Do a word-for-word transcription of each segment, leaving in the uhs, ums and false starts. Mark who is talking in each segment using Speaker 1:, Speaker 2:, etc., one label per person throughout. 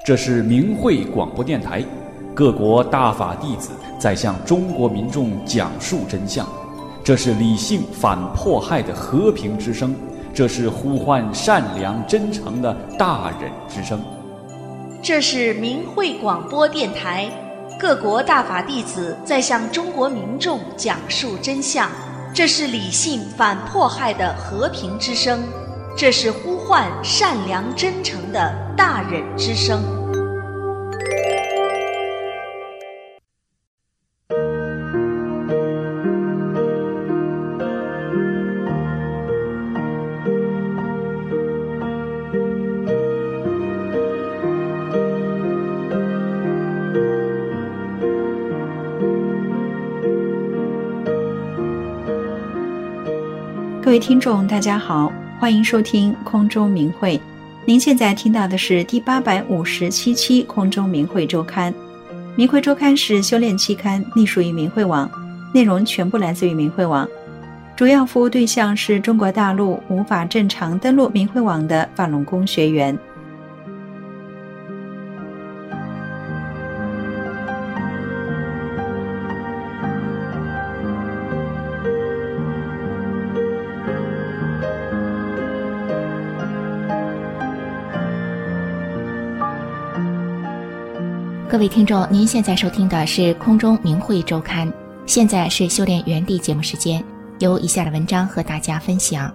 Speaker 1: 这是明慧广播电台，各国大法弟子在向中国民众讲述真相。这是理性反迫害的和平之声，这是呼唤善良真诚的大忍之声。
Speaker 2: 这是明慧广播电台，各国大法弟子在向中国民众讲述真相。这是理性反迫害的和平之声，这是呼唤善良真诚的大忍之声。
Speaker 3: 各位听众大家好，欢迎收听空中明慧。您现在听到的是第八百五十七期空中明慧周刊。明慧周刊是修炼期刊，隶属于明慧网，内容全部来自于明慧网，主要服务对象是中国大陆无法正常登录明慧网的法轮功学员。
Speaker 4: 各位听众，您现在收听的是空中明慧周刊，现在是修炼原地节目时间，由以下的文章和大家分享。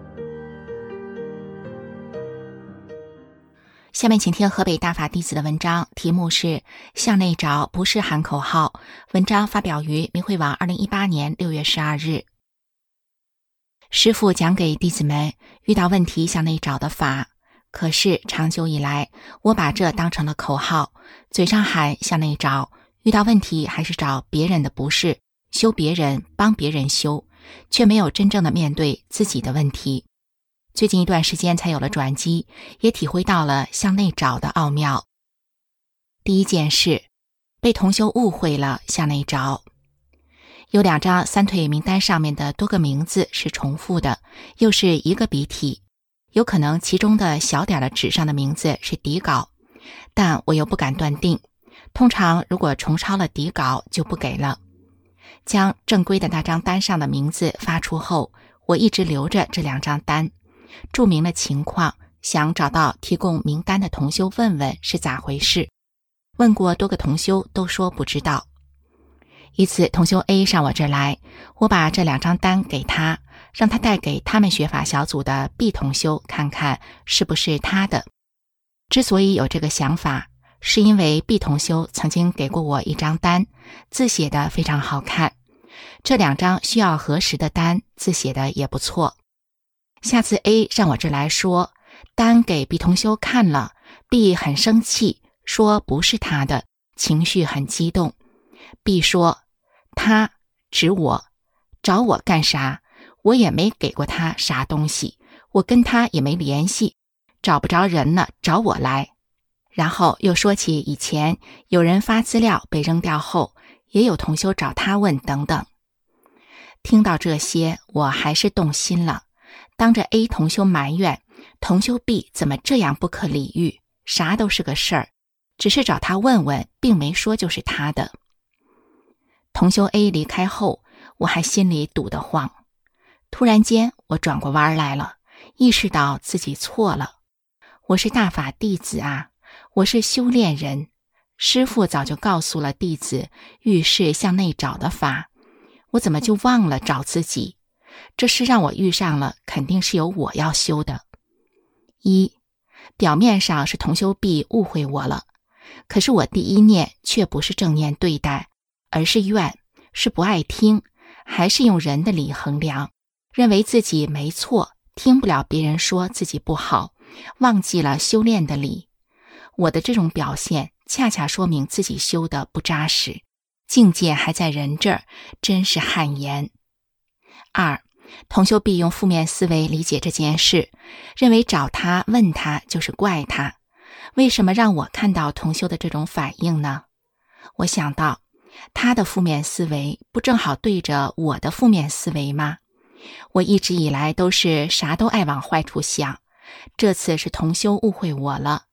Speaker 4: 下面请听河北大法弟子的文章，题目是向内找，不是喊口号。文章发表于明慧网二零一八年六月十二日。师父讲给弟子们遇到问题向内找的法，可是长久以来我把这当成了口号，嘴上喊向内找，遇到问题还是找别人的不是，修别人，帮别人修，却没有真正的面对自己的问题。最近一段时间才有了转机，也体会到了向内找的奥妙。第一件事，被同修误会了向内找。有两张三退名单上面的多个名字是重复的，又是一个笔体，有可能其中的小点的纸上的名字是底稿，但我又不敢断定，通常如果重抄了底稿就不给了。将正规的那张单上的名字发出后，我一直留着这两张单，注明了情况，想找到提供名单的同修问问是咋回事。问过多个同修都说不知道。一次同修 A 上我这来，我把这两张单给他，让他带给他们学法小组的 B 同修看看是不是他的。之所以有这个想法，是因为 B 同修曾经给过我一张单，字写的非常好看。这两张需要核实的单，字写的也不错。下次 A 上我这来说，单给 B 同修看了， B 很生气，说不是他的，情绪很激动。B 说，他指我，找我干啥？我也没给过他啥东西，我跟他也没联系，找不着人了，找我来。然后又说起以前有人发资料被扔掉后，也有同修找他问等等。听到这些，我还是动心了，当着 A 同修埋怨同修 B 怎么这样不可理喻，啥都是个事儿，只是找他问问，并没说就是他的。同修 A 离开后，我还心里堵得慌。突然间我转过弯来了，意识到自己错了。我是大法弟子啊，我是修炼人，师父早就告诉了弟子遇事向内找的法，我怎么就忘了找自己？这事让我遇上了，肯定是有我要修的。一，表面上是同修 B 误会我了，可是我第一念却不是正念对待，而是怨，是不爱听，还是用人的理衡量，认为自己没错，听不了别人说自己不好，忘记了修炼的理。我的这种表现恰恰说明自己修的不扎实，境界还在人这儿，真是汗颜。二，同修 B 用负面思维理解这件事，认为找他问他就是怪他，为什么让我看到同修的这种反应呢？我想到他的负面思维不正好对着我的负面思维吗？我一直以来都是啥都爱往坏处想，这次是同修误会我了，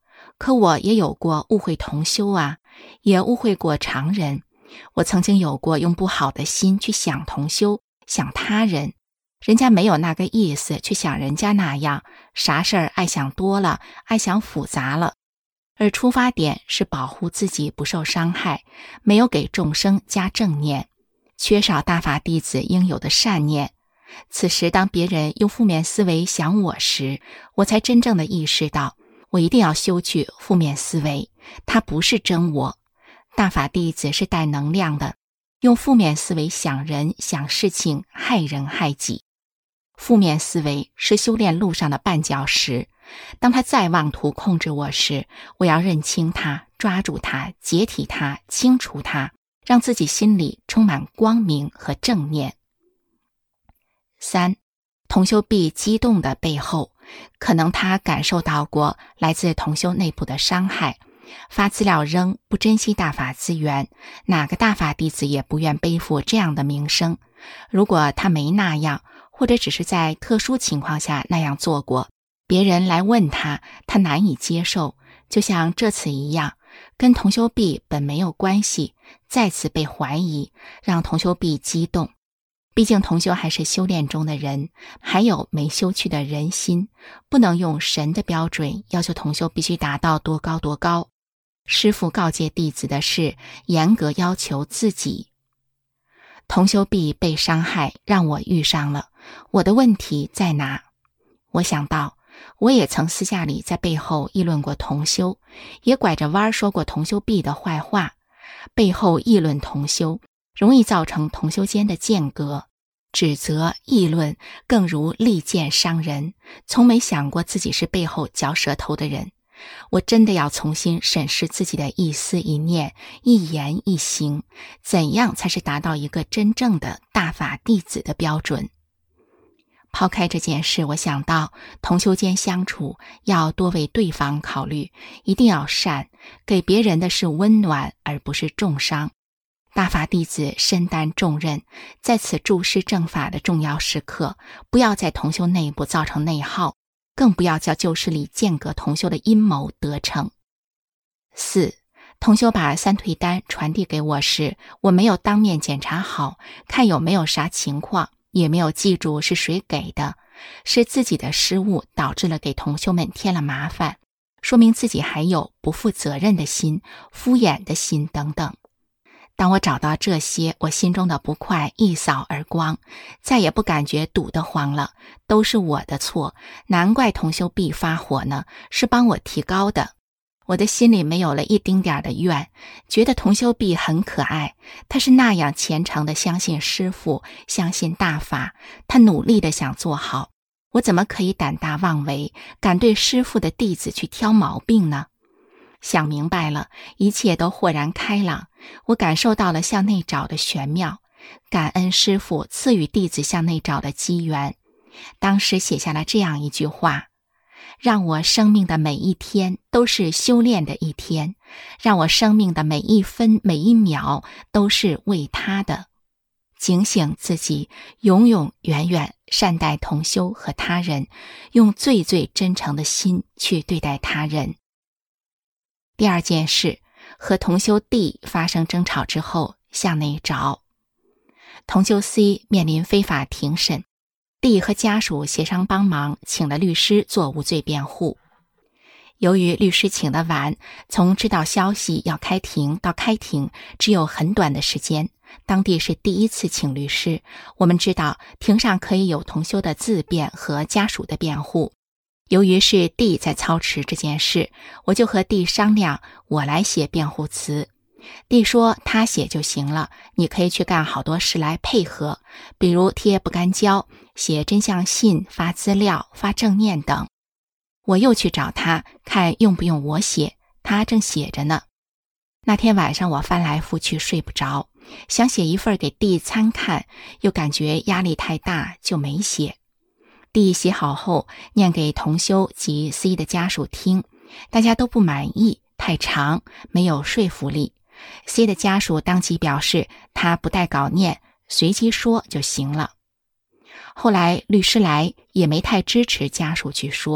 Speaker 4: 可我也有过误会同修啊，也误会过常人。我曾经有过用不好的心去想同修，想他人，人家没有那个意思，却想人家那样，啥事儿爱想多了，爱想复杂了。而出发点是保护自己不受伤害，没有给众生加正念，缺少大法弟子应有的善念。此时当别人用负面思维想我时，我才真正的意识到，我一定要修去负面思维，它不是真我。大法弟子是带能量的，用负面思维想人想事情，害人害己。负面思维是修炼路上的绊脚石，当他再妄图控制我时，我要认清他，抓住他，解体他，清除他，让自己心里充满光明和正念。三，同修必激动的背后，可能他感受到过来自同修内部的伤害，发资料扔，不珍惜大法资源，哪个大法弟子也不愿背负这样的名声。如果他没那样，或者只是在特殊情况下那样做过，别人来问他，他难以接受，就像这次一样，跟同修必本没有关系，再次被怀疑，让同修必激动。毕竟同修还是修炼中的人，还有没修去的人心，不能用神的标准要求同修必须达到多高多高。师父告诫弟子的是严格要求自己。同修必被伤害，让我遇上了，我的问题在哪？我想到，我也曾私下里在背后议论过同修，也拐着弯说过同修必的坏话。背后议论同修，容易造成同修间的间隔，指责议论更如利剑伤人，从没想过自己是背后嚼舌头的人。我真的要重新审视自己的一思一念，一言一行，怎样才是达到一个真正的大法弟子的标准。抛开这件事，我想到同修间相处要多为对方考虑，一定要善，给别人的是温暖而不是重伤。大法弟子身担重任，在此注释正法的重要时刻，不要在同修内部造成内耗，更不要叫旧势力间隔同修的阴谋得逞。四，同修把三退单传递给我时，我没有当面检查好，看有没有啥情况，也没有记住是谁给的，是自己的失误导致了给同修们添了麻烦，说明自己还有不负责任的心、敷衍的心等等。当我找到这些，我心中的不快一扫而光，再也不感觉堵得慌了，都是我的错，难怪同修必发火呢，是帮我提高的。我的心里没有了一丁点的怨，觉得同修必很可爱，他是那样虔诚的相信师父，相信大法，他努力的想做好，我怎么可以胆大妄为，敢对师父的弟子去挑毛病呢？想明白了，一切都豁然开朗，我感受到了向内找的玄妙，感恩师父赐予弟子向内找的机缘。当时写下了这样一句话：让我生命的每一天都是修炼的一天，让我生命的每一分每一秒都是为他的。警醒自己，永永远远善待同修和他人，用最最真诚的心去对待他人。第二件事，和同修弟发生争吵之后向内找。同修 C 面临非法庭审，弟和家属协商帮忙，请了律师做无罪辩护。由于律师请的晚，从知道消息要开庭到开庭只有很短的时间，当地是第一次请律师，我们知道庭上可以有同修的自辩和家属的辩护。由于是弟在操持这件事，我就和弟商量，我来写辩护词。弟说他写就行了，你可以去干好多事来配合，比如贴不干胶、写真相信、发资料、发正念等。我又去找他，看用不用我写，他正写着呢。那天晚上我翻来覆去睡不着，想写一份给弟参看，又感觉压力太大，就没写。弟写好后念给同修及 C 的家属听，大家都不满意，太长，没有说服力。C 的家属当即表示他不带稿念，随机说就行了。后来律师来也没太支持家属去说，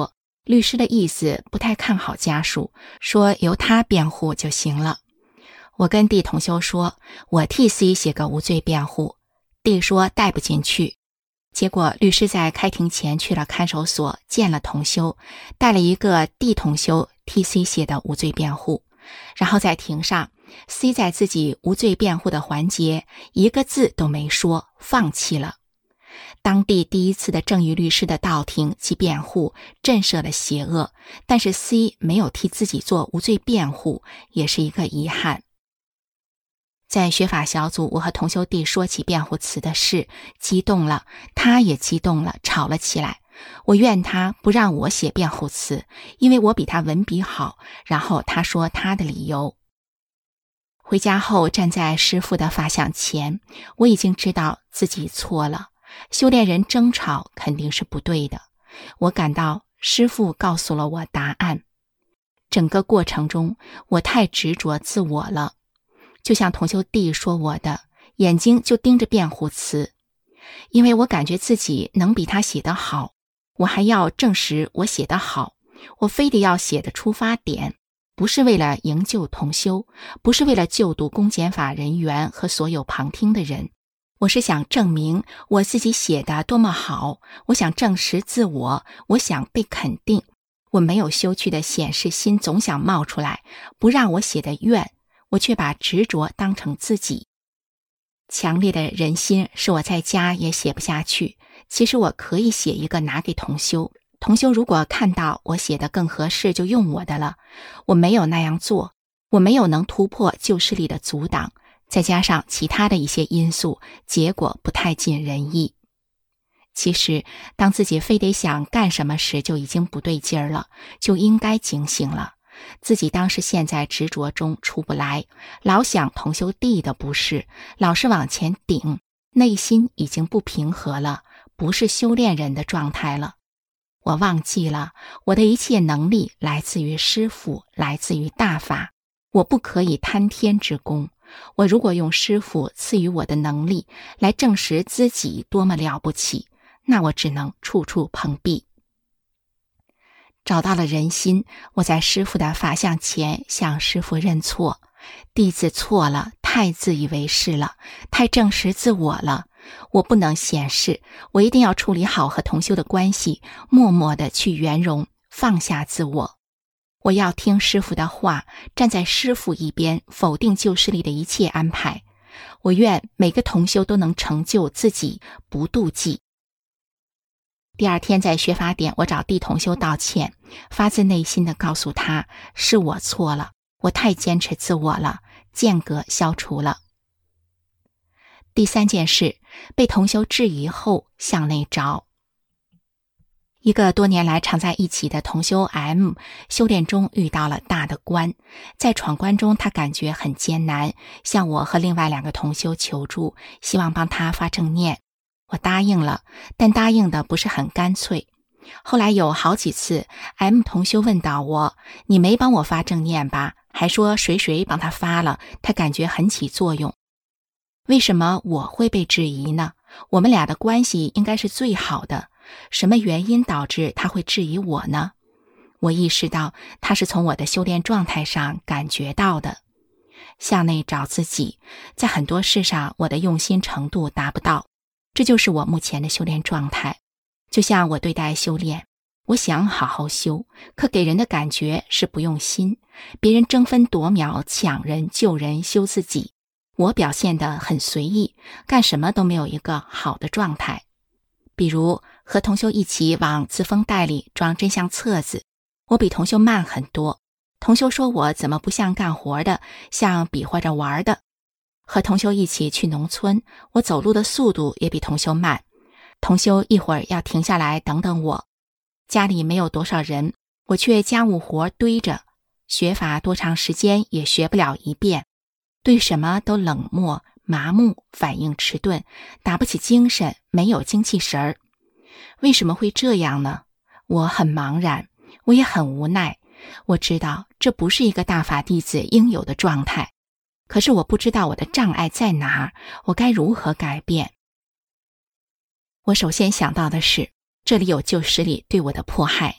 Speaker 4: 律师的意思不太看好家属，说由他辩护就行了。我跟 D 同修说，我替 C 写个无罪辩护， D 说带不进去。结果律师在开庭前去了看守所，见了同修，带了一个 D 同修替 C 写的无罪辩护。然后在庭上， C 在自己无罪辩护的环节一个字都没说，放弃了。当地第一次的正义律师的到庭及辩护震慑了邪恶，但是 C 没有替自己做无罪辩护，也是一个遗憾。在学法小组，我和同修弟说起辩护词的事，激动了，他也激动了，吵了起来。我怨他不让我写辩护词，因为我比他文笔好，然后他说他的理由。回家后站在师父的法像前，我已经知道自己错了，修炼人争吵肯定是不对的。我感到师父告诉了我答案。整个过程中，我太执着自我了，就像同修弟说我的，眼睛就盯着辩护词，因为我感觉自己能比他写得好，我还要证实我写得好，我非得要写的出发点，不是为了营救同修，不是为了救度公检法人员和所有旁听的人，我是想证明我自己写的多么好，我想证实自我，我想被肯定。我没有羞屈的显示心总想冒出来，不让我写的怨，我却把执着当成自己。强烈的人心使我在家也写不下去，其实我可以写一个拿给同修，同修如果看到我写的更合适就用我的了。我没有那样做，我没有能突破旧势力的阻挡，再加上其他的一些因素，结果不太尽人意。其实当自己非得想干什么时就已经不对劲儿了，就应该警醒了。自己当时陷在执着中出不来，老想同修弟的不是，老是往前顶，内心已经不平和了，不是修炼人的状态了。我忘记了，我的一切能力来自于师父，来自于大法，我不可以贪天之功。我如果用师父赐予我的能力来证实自己多么了不起，那我只能处处碰壁。找到了人心，我在师父的法像前向师父认错，弟子错了，太自以为是了，太证实自我了。我不能显示，我一定要处理好和同修的关系，默默地去圆融，放下自我。我要听师父的话，站在师父一边，否定旧势力的一切安排。我愿每个同修都能成就自己，不妒忌。第二天在学法点，我找弟同修道歉，发自内心的告诉他，是我错了，我太坚持自我了，间隔消除了。第三件事，被同修质疑后向内找。一个多年来常在一起的同修 M， 修炼中遇到了大的关，在闯关中他感觉很艰难，向我和另外两个同修求助，希望帮他发正念。我答应了，但答应的不是很干脆。后来有好几次 M 同修问到我，你没帮我发正念吧？还说谁谁帮他发了，他感觉很起作用。为什么我会被质疑呢？我们俩的关系应该是最好的，什么原因导致他会质疑我呢？我意识到他是从我的修炼状态上感觉到的。向内找自己，在很多事上我的用心程度达不到，这就是我目前的修炼状态。就像我对待修炼，我想好好修，可给人的感觉是不用心，别人争分夺秒，抢人救人修自己，我表现得很随意，干什么都没有一个好的状态。比如和同修一起往自封袋里装真相册子，我比同修慢很多，同修说我怎么不像干活的，像比划着玩的。和同修一起去农村，我走路的速度也比同修慢，同修一会儿要停下来等等我。家里没有多少人，我却家务活堆着，学法多长时间也学不了一遍，对什么都冷漠麻木，反应迟钝，打不起精神，没有精气神儿。为什么会这样呢？我很茫然，我也很无奈。我知道这不是一个大法弟子应有的状态，可是我不知道我的障碍在哪儿，我该如何改变？我首先想到的是，这里有旧势力对我的迫害。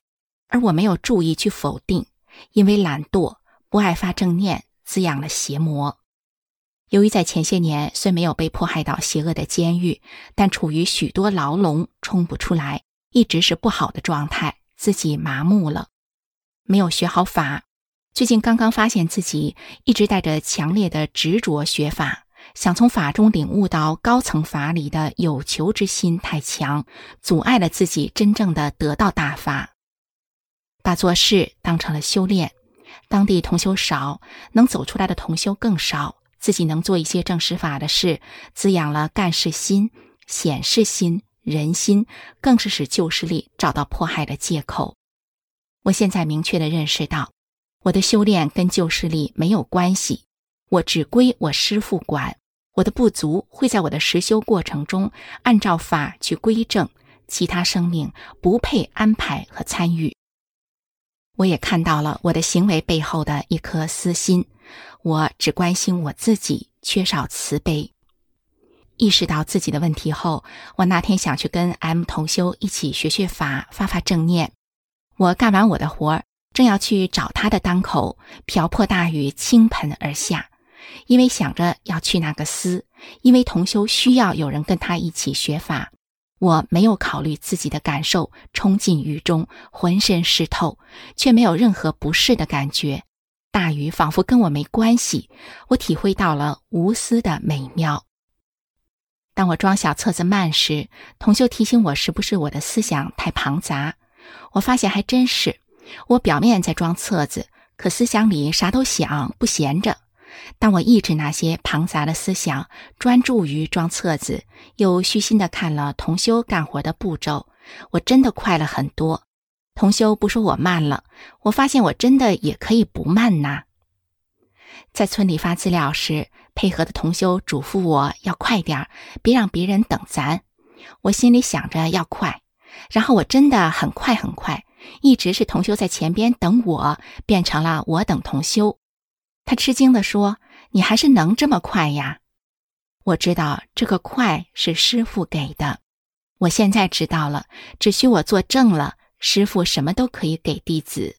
Speaker 4: 而我没有注意去否定，因为懒惰、不爱发正念，滋养了邪魔。由于在前些年虽没有被迫害到邪恶的监狱，但处于许多牢笼冲不出来，一直是不好的状态，自己麻木了，没有学好法。最近刚刚发现自己一直带着强烈的执着学法，想从法中领悟到高层法理的有求之心太强，阻碍了自己真正的得到大法。把做事当成了修炼，当地同修少，能走出来的同修更少，自己能做一些正实法的事，滋养了干事心、显示心、人心，更是使旧势力找到迫害的借口。我现在明确地认识到，我的修炼跟旧势力没有关系，我只归我师父管，我的不足会在我的实修过程中按照法去归正，其他生命不配安排和参与。我也看到了我的行为背后的一颗私心，我只关心我自己，缺少慈悲。意识到自己的问题后，我那天想去跟 M 同修一起学学法，发发正念。我干完我的活，正要去找他的当口，瓢泼大雨倾盆而下。因为想着要去那个司，因为同修需要有人跟他一起学法，我没有考虑自己的感受，冲进雨中，浑身湿透，却没有任何不适的感觉。大雨仿佛跟我没关系，我体会到了无私的美妙。当我装小册子慢时，同修提醒我是不是我的思想太庞杂。我发现还真是，我表面在装册子，可思想里啥都想，不闲着。当我抑制那些庞杂的思想，专注于装册子，又虚心地看了同修干活的步骤，我真的快了很多。同修不说我慢了，我发现我真的也可以不慢呐。在村里发资料时，配合的同修嘱咐我要快点，别让别人等咱。我心里想着要快，然后我真的很快很快，一直是同修在前边等我，变成了我等同修。他吃惊地说：“你还是能这么快呀？”我知道这个快是师父给的，我现在知道了，只需我做正了，师父什么都可以给弟子。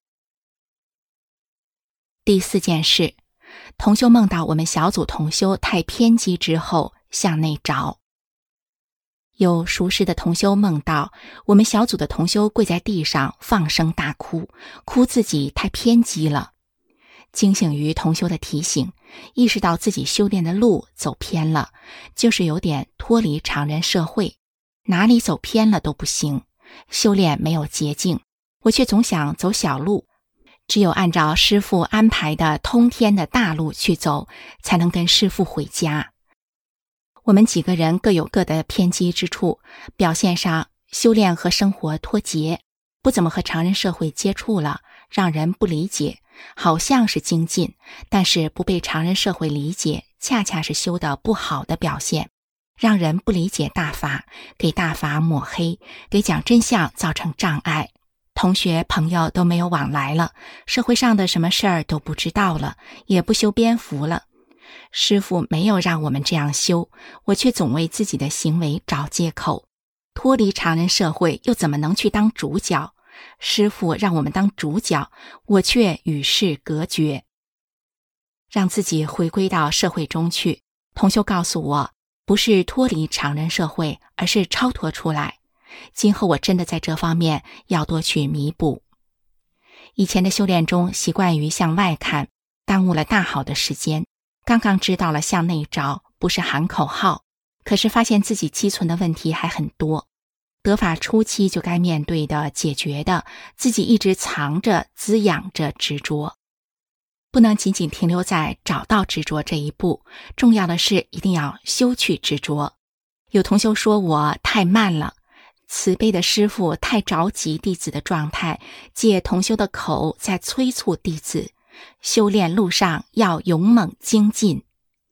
Speaker 4: 第四件事，同修梦到我们小组同修太偏激之后向内找。有熟识的同修梦到我们小组的同修跪在地上放声大哭，哭自己太偏激了。惊醒于同修的提醒，意识到自己修炼的路走偏了，就是有点脱离常人社会，哪里走偏了都不行。修炼没有捷径，我却总想走小路，只有按照师父安排的通天的大路去走，才能跟师父回家。我们几个人各有各的偏激之处，表现上修炼和生活脱节，不怎么和常人社会接触了，让人不理解，好像是精进，但是不被常人社会理解，恰恰是修的不好的表现，让人不理解大法，给大法抹黑，给讲真相造成障碍。同学朋友都没有往来了，社会上的什么事儿都不知道了，也不修边幅了。师父没有让我们这样修，我却总为自己的行为找借口。脱离常人社会，又怎么能去当主角？师父让我们当主角，我却与世隔绝。让自己回归到社会中去，同修告诉我，不是脱离常人社会，而是超脱出来。今后我真的在这方面要多去弥补。以前的修炼中习惯于向外看，耽误了大好的时间。刚刚知道了向内找，不是喊口号，可是发现自己积存的问题还很多。得法初期就该面对的、解决的，自己一直藏着、滋养着执着。不能仅仅停留在找到执着这一步，重要的是一定要修去执着。有同修说我太慢了，慈悲的师父太着急弟子的状态，借同修的口在催促弟子，修炼路上要勇猛精进。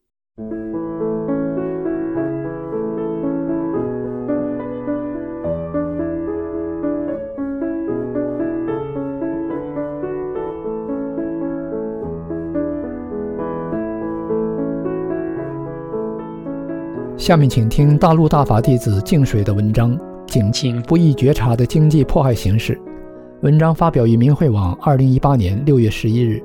Speaker 5: 下面请听大陆大法弟子净水的文章，警惕不易觉察的经济迫害形式。 文章发表于明慧网二零一八年六月十一日。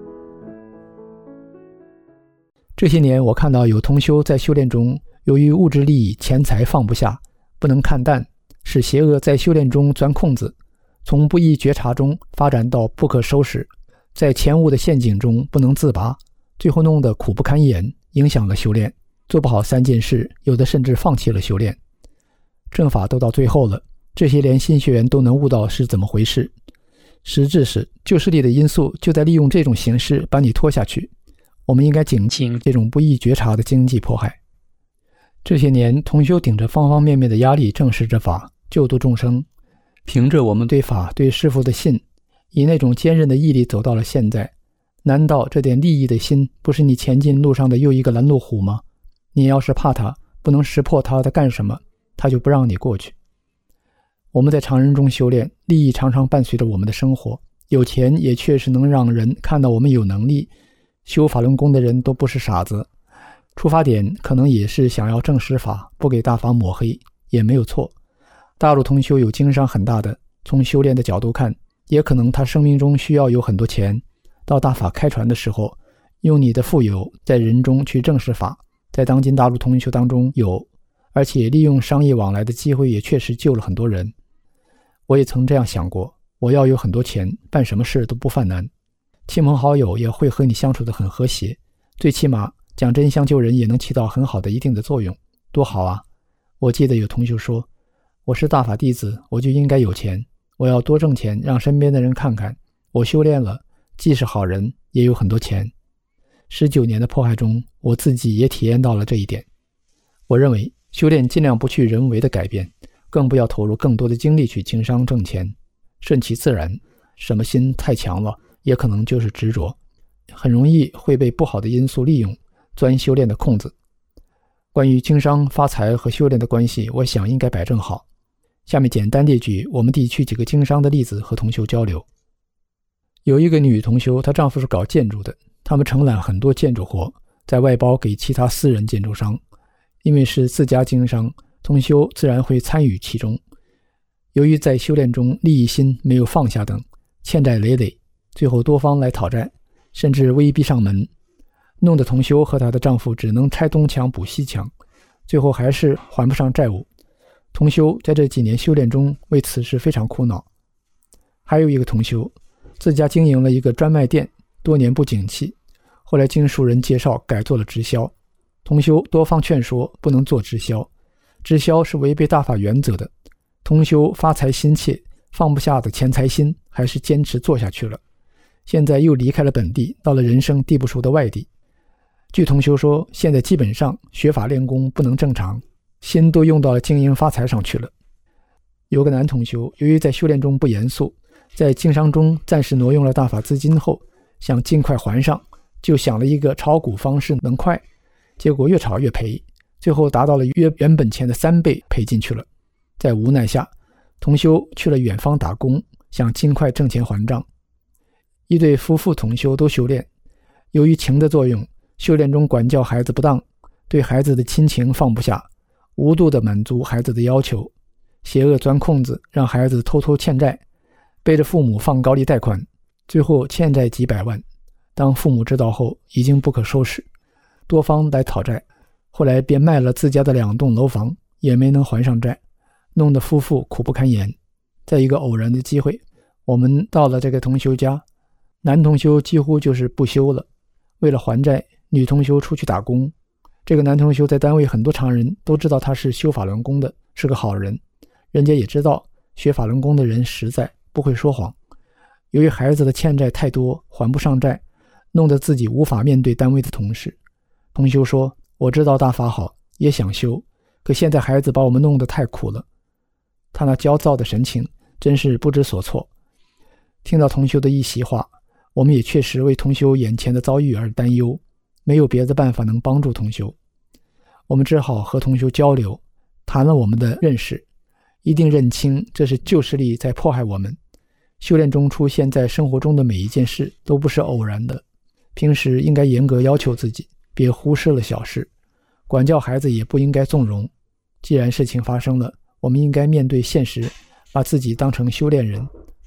Speaker 5: 这些年我看到有同修在修炼中由于物质利益钱财放不下，不能看淡，使邪恶在修炼中钻空子，从不易觉察中发展到不可收拾，在钱物的陷阱中不能自拔，最后弄得苦不堪言，影响了修炼，做不好三件事，有的甚至放弃了修炼。正法都到最后了，这些连新学员都能悟到是怎么回事。实质是旧势力的因素就在利用这种形式把你拖下去，我们应该警惕这种不易觉察的经济迫害。这些年同修顶着方方面面的压力证实着法，救度众生，凭着我们对法对师父的信，以那种坚韧的毅力走到了现在。难道这点利益的心不是你前进路上的又一个拦路虎吗？你要是怕他，不能识破他在干什么，他就不让你过去。我们在常人中修炼，利益常常伴随着我们的生活，有钱也确实能让人看到我们有能力。修法轮功的人都不是傻子，出发点可能也是想要证实法，不给大法抹黑，也没有错。大陆同修有经商很大的，从修炼的角度看，也可能他生命中需要有很多钱，到大法开传的时候，用你的富有在人中去证实法，在当今大陆同修当中有，而且利用商业往来的机会也确实救了很多人。我也曾这样想过，我要有很多钱，办什么事都不犯难，亲朋好友也会和你相处得很和谐，最起码讲真相救人也能起到很好的一定的作用，多好啊！我记得有同学说，我是大法弟子，我就应该有钱，我要多挣钱，让身边的人看看我修炼了，既是好人也有很多钱。十九年的迫害中，我自己也体验到了这一点。我认为修炼尽量不去人为的改变，更不要投入更多的精力去经商挣钱，顺其自然。什么心太强了，也可能就是执着，很容易会被不好的因素利用，钻修炼的空子。关于经商发财和修炼的关系，我想应该摆正好。下面简单列举我们地区几个经商的例子和同修交流。有一个女同修，她丈夫是搞建筑的，他们承揽很多建筑活，在外包给其他私人建筑商。因为是自家经商，同修自然会参与其中。由于在修炼中利益心没有放下等，欠债累累，最后多方来讨债，甚至威逼上门，弄得同修和她的丈夫只能拆东墙补西墙，最后还是还不上债务。同修在这几年修炼中为此事非常苦恼。还有一个同修，自家经营了一个专卖店，多年不景气，后来经熟人介绍改做了直销。同修多方劝说不能做直销，直销是违背大法原则的。同修发财心切，放不下的钱财心，还是坚持做下去了。现在又离开了本地，到了人生地不熟的外地。据同修说，现在基本上学法练功不能正常，心都用到了经营发财上去了。有个男同修，由于在修炼中不严肃，在经商中暂时挪用了大法资金后，想尽快还上，就想了一个炒股方式能快，结果越炒越赔，最后达到了约原本钱的三倍赔进去了。在无奈下，同修去了远方打工，想尽快挣钱还账。一对夫妇同修都修炼，由于情的作用，修炼中管教孩子不当，对孩子的亲情放不下，无度地满足孩子的要求，邪恶钻空子，让孩子偷偷欠债，背着父母放高利贷款，最后欠债几百万。当父母知道后，已经不可收拾，多方来讨债，后来便卖了自家的两栋楼房，也没能还上债，弄得夫妇苦不堪言。在一个偶然的机会，我们到了这个同修家，男同修几乎就是不修了，为了还债，女同修出去打工。这个男同修在单位很多常人都知道他是修法轮功的，是个好人，人家也知道学法轮功的人实在不会说谎。由于孩子的欠债太多，还不上债，弄得自己无法面对单位的同事。同修说，我知道大法好，也想修，可现在孩子把我们弄得太苦了。他那焦躁的神情真是不知所措。听到同修的一席话，我们也确实为同修眼前的遭遇而担忧，没有别的办法能帮助同修。我们只好和同修交流，谈了我们的认识，一定认清这是旧势力在迫害我们。修炼中出现在生活中的每一件事都不是偶然的，平时应该严格要求自己，别忽视了小事，管教孩子也不应该纵容。既然事情发生了，我们应该面对现实，把自己当成修炼人，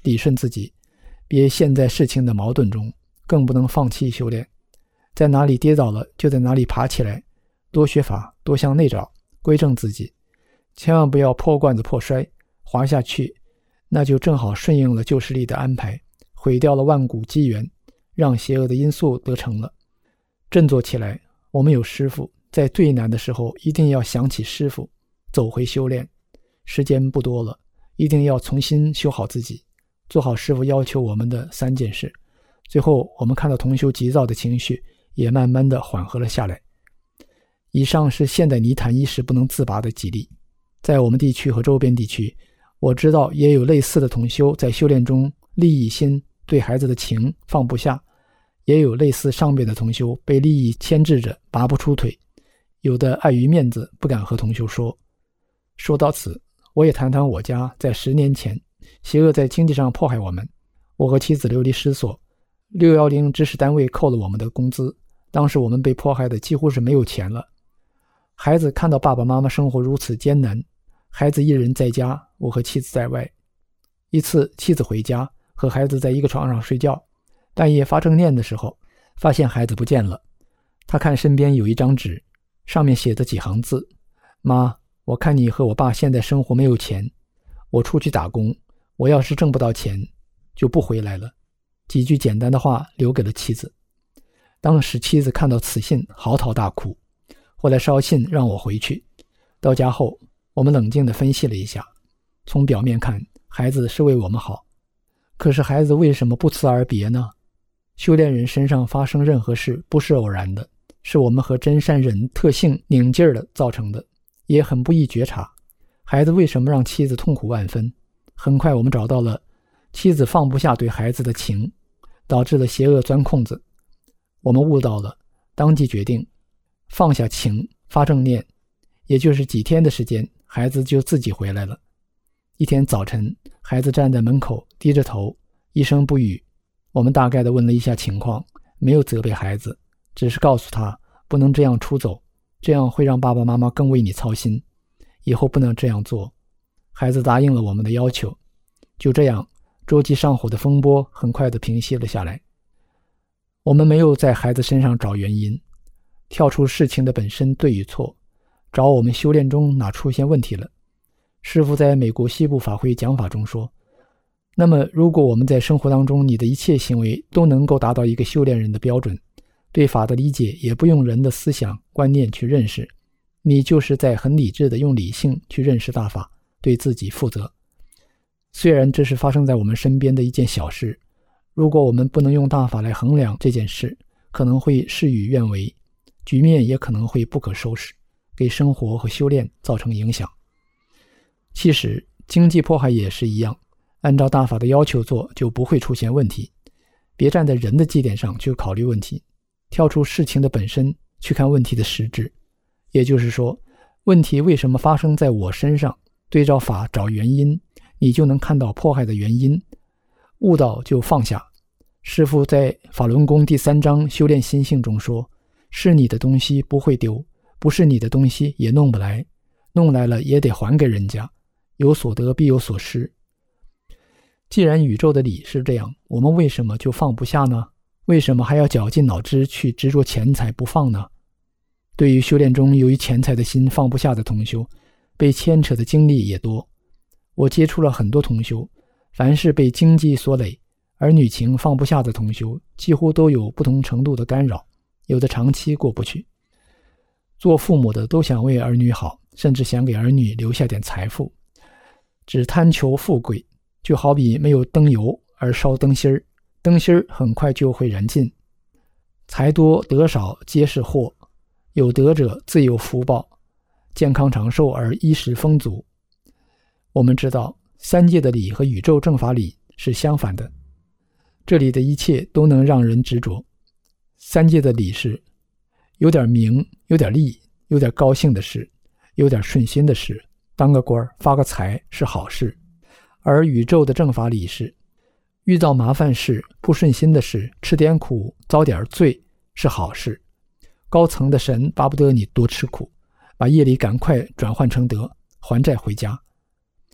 Speaker 5: 理顺自己，别陷在事情的矛盾中，更不能放弃修炼。在哪里跌倒了，就在哪里爬起来，多学法，多向内找，归正自己。千万不要破罐子破摔，滑下去，那就正好顺应了旧势力的安排，毁掉了万古机缘，让邪恶的因素得逞了。振作起来，我们有师父，在最难的时候一定要想起师父，走回修炼。时间不多了，一定要重新修好自己，做好师父要求我们的三件事。最后我们看到同修急躁的情绪也慢慢的缓和了下来。以上是现代泥潭一时不能自拔的几例。在我们地区和周边地区，我知道也有类似的同修在修炼中利益心，对孩子的情放不下，也有类似上边的同修被利益牵制着拔不出腿，有的碍于面子不敢和同修说。说到此，我也谈谈我家在十年前邪恶在经济上迫害我们，我和妻子流离失所，六一零支持单位扣了我们的工资，当时我们被迫害的几乎是没有钱了。孩子看到爸爸妈妈生活如此艰难，孩子一人在家，我和妻子在外。一次妻子回家，和孩子在一个床上睡觉，半夜发正念的时候，发现孩子不见了。他看身边有一张纸，上面写着几行字：妈，我看你和我爸现在生活没有钱，我出去打工，我要是挣不到钱就不回来了。几句简单的话留给了妻子。当时妻子看到此信嚎啕大哭，后来捎信让我回去。到家后，我们冷静地分析了一下，从表面看，孩子是为我们好，可是孩子为什么不辞而别呢？修炼人身上发生任何事不是偶然的，是我们和真善忍特性拧劲儿的造成的，也很不易觉察。孩子为什么让妻子痛苦万分？很快我们找到了妻子放不下对孩子的情，导致了邪恶钻空子。我们悟到了，当即决定放下情，发正念，也就是几天的时间，孩子就自己回来了。一天早晨，孩子站在门口低着头，一声不语。我们大概的问了一下情况，没有责备孩子，只是告诉他不能这样出走，这样会让爸爸妈妈更为你操心，以后不能这样做。孩子答应了我们的要求。就这样，捉急上火的风波很快地平息了下来。我们没有在孩子身上找原因，跳出事情的本身对与错，找我们修炼中哪出现问题了。师父在美国西部法会讲法中说，那么如果我们在生活当中你的一切行为都能够达到一个修炼人的标准，对法的理解也不用人的思想观念去认识，你就是在很理智的用理性去认识大法，对自己负责。虽然这是发生在我们身边的一件小事，如果我们不能用大法来衡量这件事，可能会事与愿违，局面也可能会不可收拾，给生活和修炼造成影响。其实经济迫害也是一样，按照大法的要求做就不会出现问题。别站在人的基点上去考虑问题，跳出事情的本身去看问题的实质。也就是说，问题为什么发生在我身上，对照法找原因，你就能看到迫害的原因，悟到就放下。师父在法轮功第三章修炼心性中说，是你的东西不会丢，不是你的东西也弄不来，弄来了也得还给人家，有所得必有所失。既然宇宙的理是这样，我们为什么就放不下呢？为什么还要绞尽脑汁去执着钱财不放呢？对于修炼中由于钱财的心放不下的同修，被牵扯的经历也多。我接触了很多同修，凡是被经济所累，儿女情放不下的同修，几乎都有不同程度的干扰，有的长期过不去。做父母的都想为儿女好，甚至想给儿女留下点财富，只贪求富贵，就好比没有灯油而烧灯芯儿，灯芯儿很快就会燃尽。财多德少皆是祸，有德者自有福报，健康长寿而衣食丰足。我们知道三界的理和宇宙正法理是相反的，这里的一切都能让人执着。三界的理是有点名，有点利，有点高兴的事，有点顺心的事，当个官发个财是好事。而宇宙的正法理是遇到麻烦事，不顺心的事，吃点苦遭点罪是好事。高层的神巴不得你多吃苦，把业力赶快转换成德，还债回家。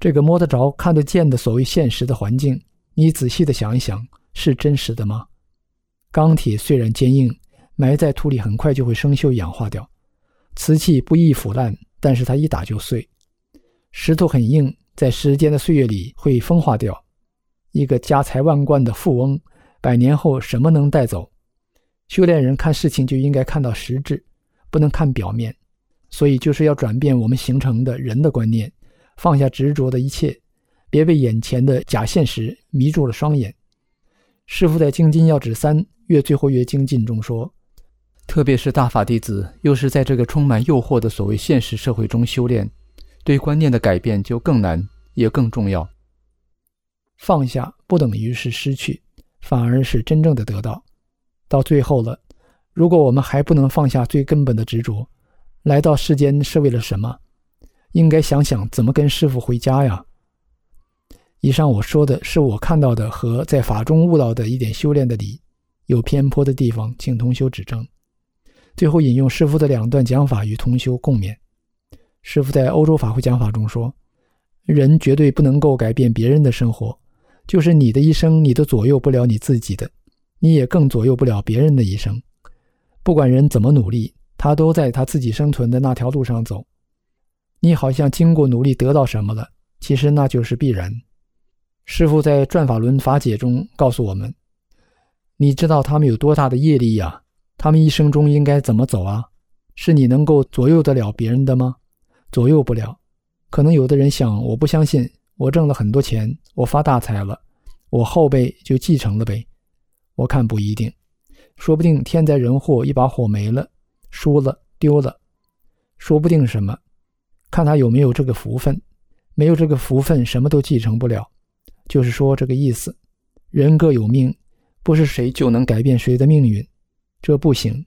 Speaker 5: 这个摸得着看得见的所谓现实的环境，你仔细的想一想，是真实的吗？钢铁虽然坚硬，埋在土里很快就会生锈氧化掉，瓷器不易腐烂，但是它一打就碎。石头很硬，在时间的岁月里会风化掉。一个家财万贯的富翁，百年后什么能带走？修炼人看事情就应该看到实质，不能看表面。所以就是要转变我们形成的人的观念，放下执着的一切，别被眼前的假现实迷住了双眼。师父在精进要旨三越最后越精进中说，特别是大法弟子又是在这个充满诱惑的所谓现实社会中修炼，对观念的改变就更难也更重要。放下不等于是失去，反而是真正的得到。到最后了，如果我们还不能放下最根本的执着，来到世间是为了什么？应该想想怎么跟师父回家呀。以上我说的是我看到的和在法中悟到的一点修炼的理，有偏颇的地方请同修指正。最后引用师父的两段讲法与同修共勉。师父在欧洲法会讲法中说，人绝对不能够改变别人的生活，就是你的一生你都左右不了你自己的，你也更左右不了别人的一生。不管人怎么努力，他都在他自己生存的那条路上走。你好像经过努力得到什么了，其实那就是必然。师父在转法轮法解中告诉我们，你知道他们有多大的业力呀？他们一生中应该怎么走啊？是你能够左右得了别人的吗？左右不了。可能有的人想，我不相信，我挣了很多钱，我发大财了，我后辈就继承了呗。我看不一定，说不定天灾人祸一把火没了，输了丢了，说不定什么，看他有没有这个福分。没有这个福分，什么都继承不了。就是说这个意思，人各有命，不是谁就能改变谁的命运，这不行。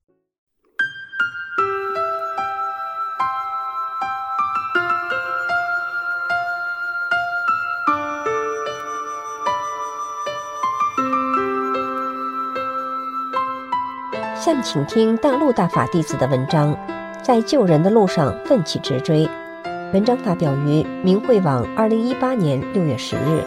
Speaker 6: 下面请听大陆大法弟子的文章，在救人的路上奋起直追。文章发表于明慧网二零一八年六月十日。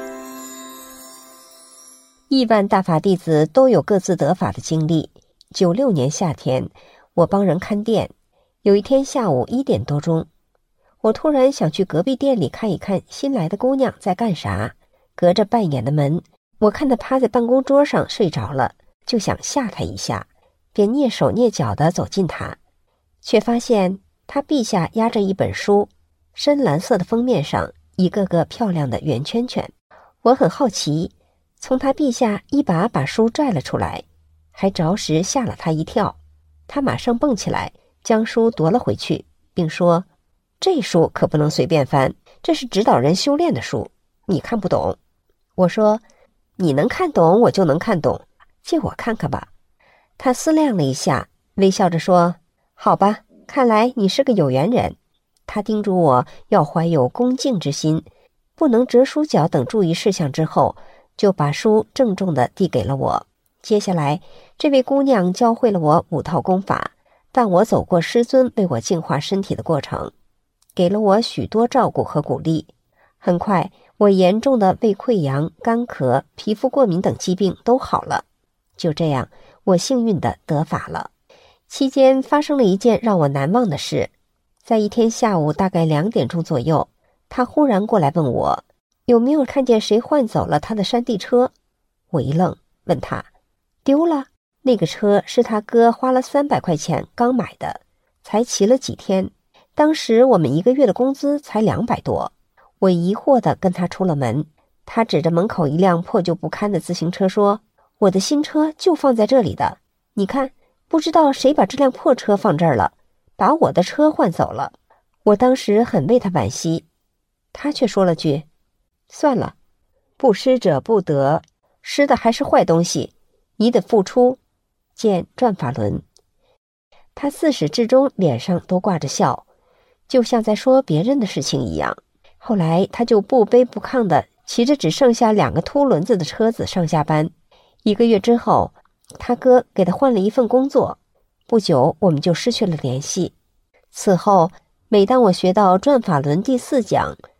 Speaker 6: 亿万大法弟子都有各自得法的经历。九六年夏天，我帮人看店，有一天下午一点多钟，我突然想去隔壁店里看一看新来的姑娘在干啥。隔着半掩的门，我看她趴在办公桌上睡着了，就想吓她一下，便蹑手蹑脚地走近她，却发现她臂下压着一本书，深蓝色的封面上一个个漂亮的圆圈圈。我很好奇，从她臂下一把把书拽了出来，还着实吓了她一跳。她马上蹦起来，将书夺了回去，并说，这书可不能随便翻，这是指导人修炼的书，你看不懂。我说，你能看懂我就能看懂，借我看看吧。她思量了一下，微笑着说，好吧，看来你是个有缘人。她叮嘱我要怀有恭敬之心，不能折书角等注意事项之后，就把书郑重地递给了我。接下来，这位姑娘教会了我五套功法，伴我走过师尊为我净化身体的过程，给了我许多照顾和鼓励。很快，我严重的胃溃疡、干咳、皮肤过敏等疾病都好了。就这样，我幸运地得法了。期间发生了一件让我难忘的事。在一天下午大概两点钟左右，他忽然过来问我，有没有看见谁换走了他的山地车。我一愣，问他，丢了？那个车是他哥花了三百块钱刚买的，才骑了几天，当时我们一个月的工资才两百多。我疑惑地跟他出了门，他指着门口一辆破旧不堪的自行车说，我的新车就放在这里的，你看，不知道谁把这辆破车放这儿了，把我的车换走了。我当时很为他惋惜，他却说了句，算了，不施者不得，施的还是坏东西，你得付出。见转法轮。他自始至终脸上都挂着笑，就像在说别人的事情一样。后来他就不卑不亢地骑着只剩下两个凸轮子的车子上下班。一个月之后，他哥给他换了一份工作，不久我们就失去了联系。此后，每当我学到转法轮第四讲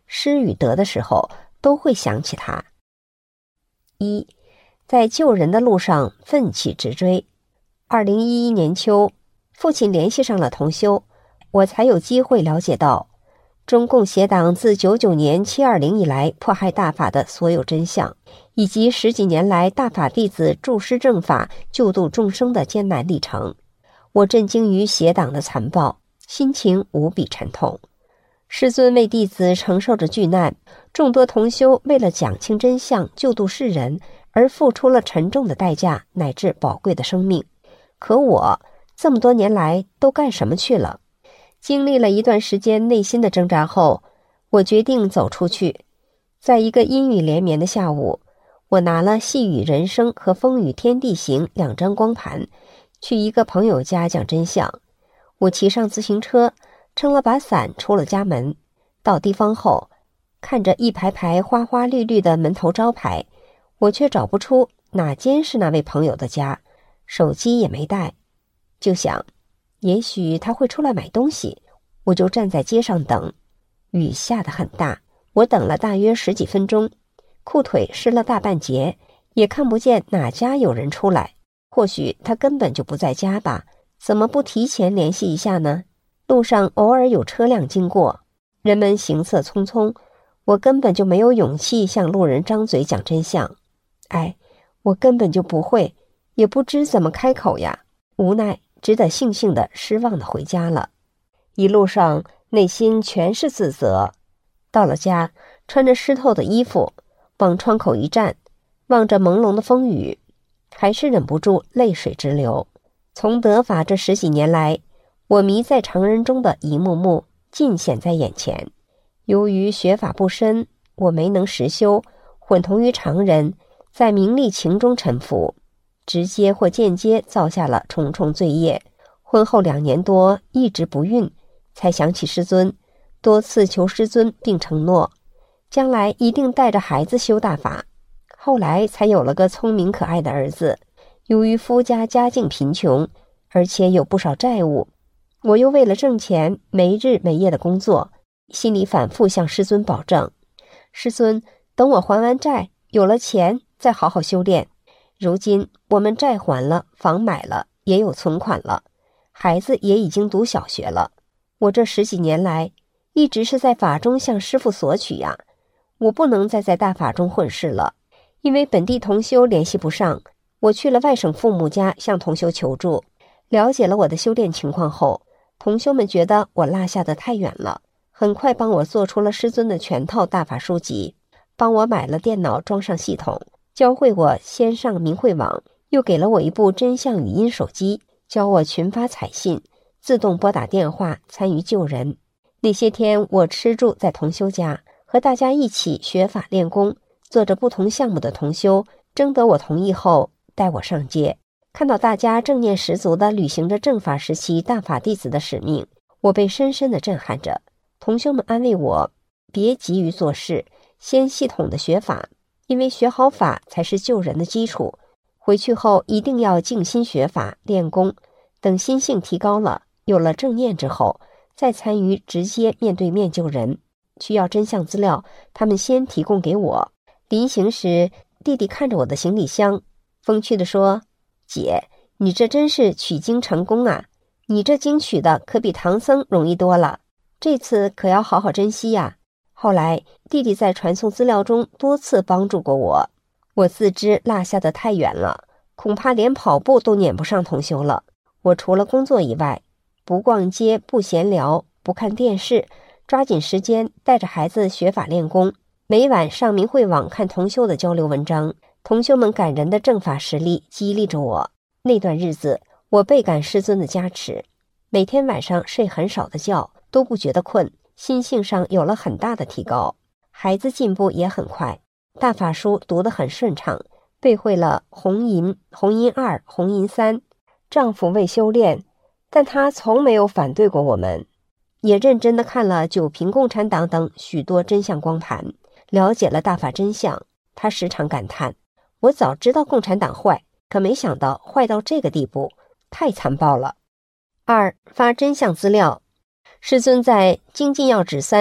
Speaker 6: 失与得的时候，都会想起他。一，在救人的路上奋起直追。二零一一年秋，父亲联系上了同修，我才有机会了解到中共邪党自九九年七二零以来迫害大法的所有真相，以及十几年来大法弟子助师正法、救度众生的艰难历程。我震惊于邪党的残暴，心情无比沉痛。师尊为弟子承受着巨难，众多同修为了讲清真相、救度世人而付出了沉重的代价乃至宝贵的生命。可我这么多年来都干什么去了？经历了一段时间内心的挣扎后，我决定走出去。在一个阴雨连绵的下午，我拿了《细雨人生》和《风雨天地行》两张光盘，去一个朋友家讲真相。我骑上自行车，撑了把伞出了家门。到地方后，看着一排排花花绿绿的门头招牌，我却找不出哪间是那位朋友的家，手机也没带。就想也许他会出来买东西，我就站在街上等。雨下得很大，我等了大约十几分钟，裤腿湿了大半截，也看不见哪家有人出来。或许他根本就不在家吧，怎么不提前联系一下呢？路上偶尔有车辆经过，人们行色匆匆，我根本就没有勇气向路人张嘴讲真相。哎，我根本就不会，也不知怎么开口呀，无奈只得悻悻的失望的回家了。一路上内心全是自责。到了家，穿着湿透的衣服，往窗口一站，望着朦胧的风雨，还是忍不住泪水直流。从得法这十几年来，我迷在常人中的一幕幕尽显在眼前。由于学法不深，我没能实修，混同于常人，在名利情中沉浮，直接或间接造下了重重罪业。婚后两年多一直不孕，才想起师尊，多次求师尊并承诺将来一定带着孩子修大法。后来才有了个聪明可爱的儿子。由于夫家家境贫穷，而且有不少债务，我又为了挣钱没日没夜的工作，心里反复向师尊保证，师尊，等我还完债，有了钱再好好修炼。如今我们债还了，房买了，也有存款了，孩子也已经读小学了。我这十几年来一直是在法中向师父索取呀，我不能再在大法中混世了。因为本地同修联系不上，我去了外省父母家向同修求助。了解了我的修炼情况后，同修们觉得我落下的太远了，很快帮我做出了师尊的全套大法书籍，帮我买了电脑装上系统，教会我先上明慧网，又给了我一部真相语音手机，教我群发彩信，自动拨打电话参与救人。那些天我吃住在同修家，和大家一起学法练功，做着不同项目的同修征得我同意后带我上街，看到大家正念十足地履行着正法时期大法弟子的使命，我被深深地震撼着。同修们安慰我，别急于做事，先系统的学法，因为学好法才是救人的基础。回去后一定要静心学法练功，等心性提高了，有了正念之后，再参与直接面对面救人。需要真相资料，他们先提供给我。临行时，弟弟看着我的行李箱，风趣地说，姐，你这真是取经成功啊，你这经取的可比唐僧容易多了，这次可要好好珍惜呀。后来弟弟在传送资料中多次帮助过我，我自知落下的太远了，恐怕连跑步都撵不上同修了。我除了工作以外，不逛街，不闲聊，不看电视，抓紧时间带着孩子学法练功，每晚上明慧网看同修的交流文章，同修们感人的正法实力激励着我。那段日子我倍感师尊的加持，每天晚上睡很少的觉，都不觉得困，心性上有了很大的提高，孩子进步也很快，大法书读得很顺畅，背会了红银、红银二、红银三。丈夫未修炼，但他从没有反对过我们，也认真地看了九评共产党等许多真相光盘，了解了大法真相。他时常感叹，我早知道共产党坏，可没想到坏到这个地步，太残暴了。二、发真相资料。师尊在精进要旨三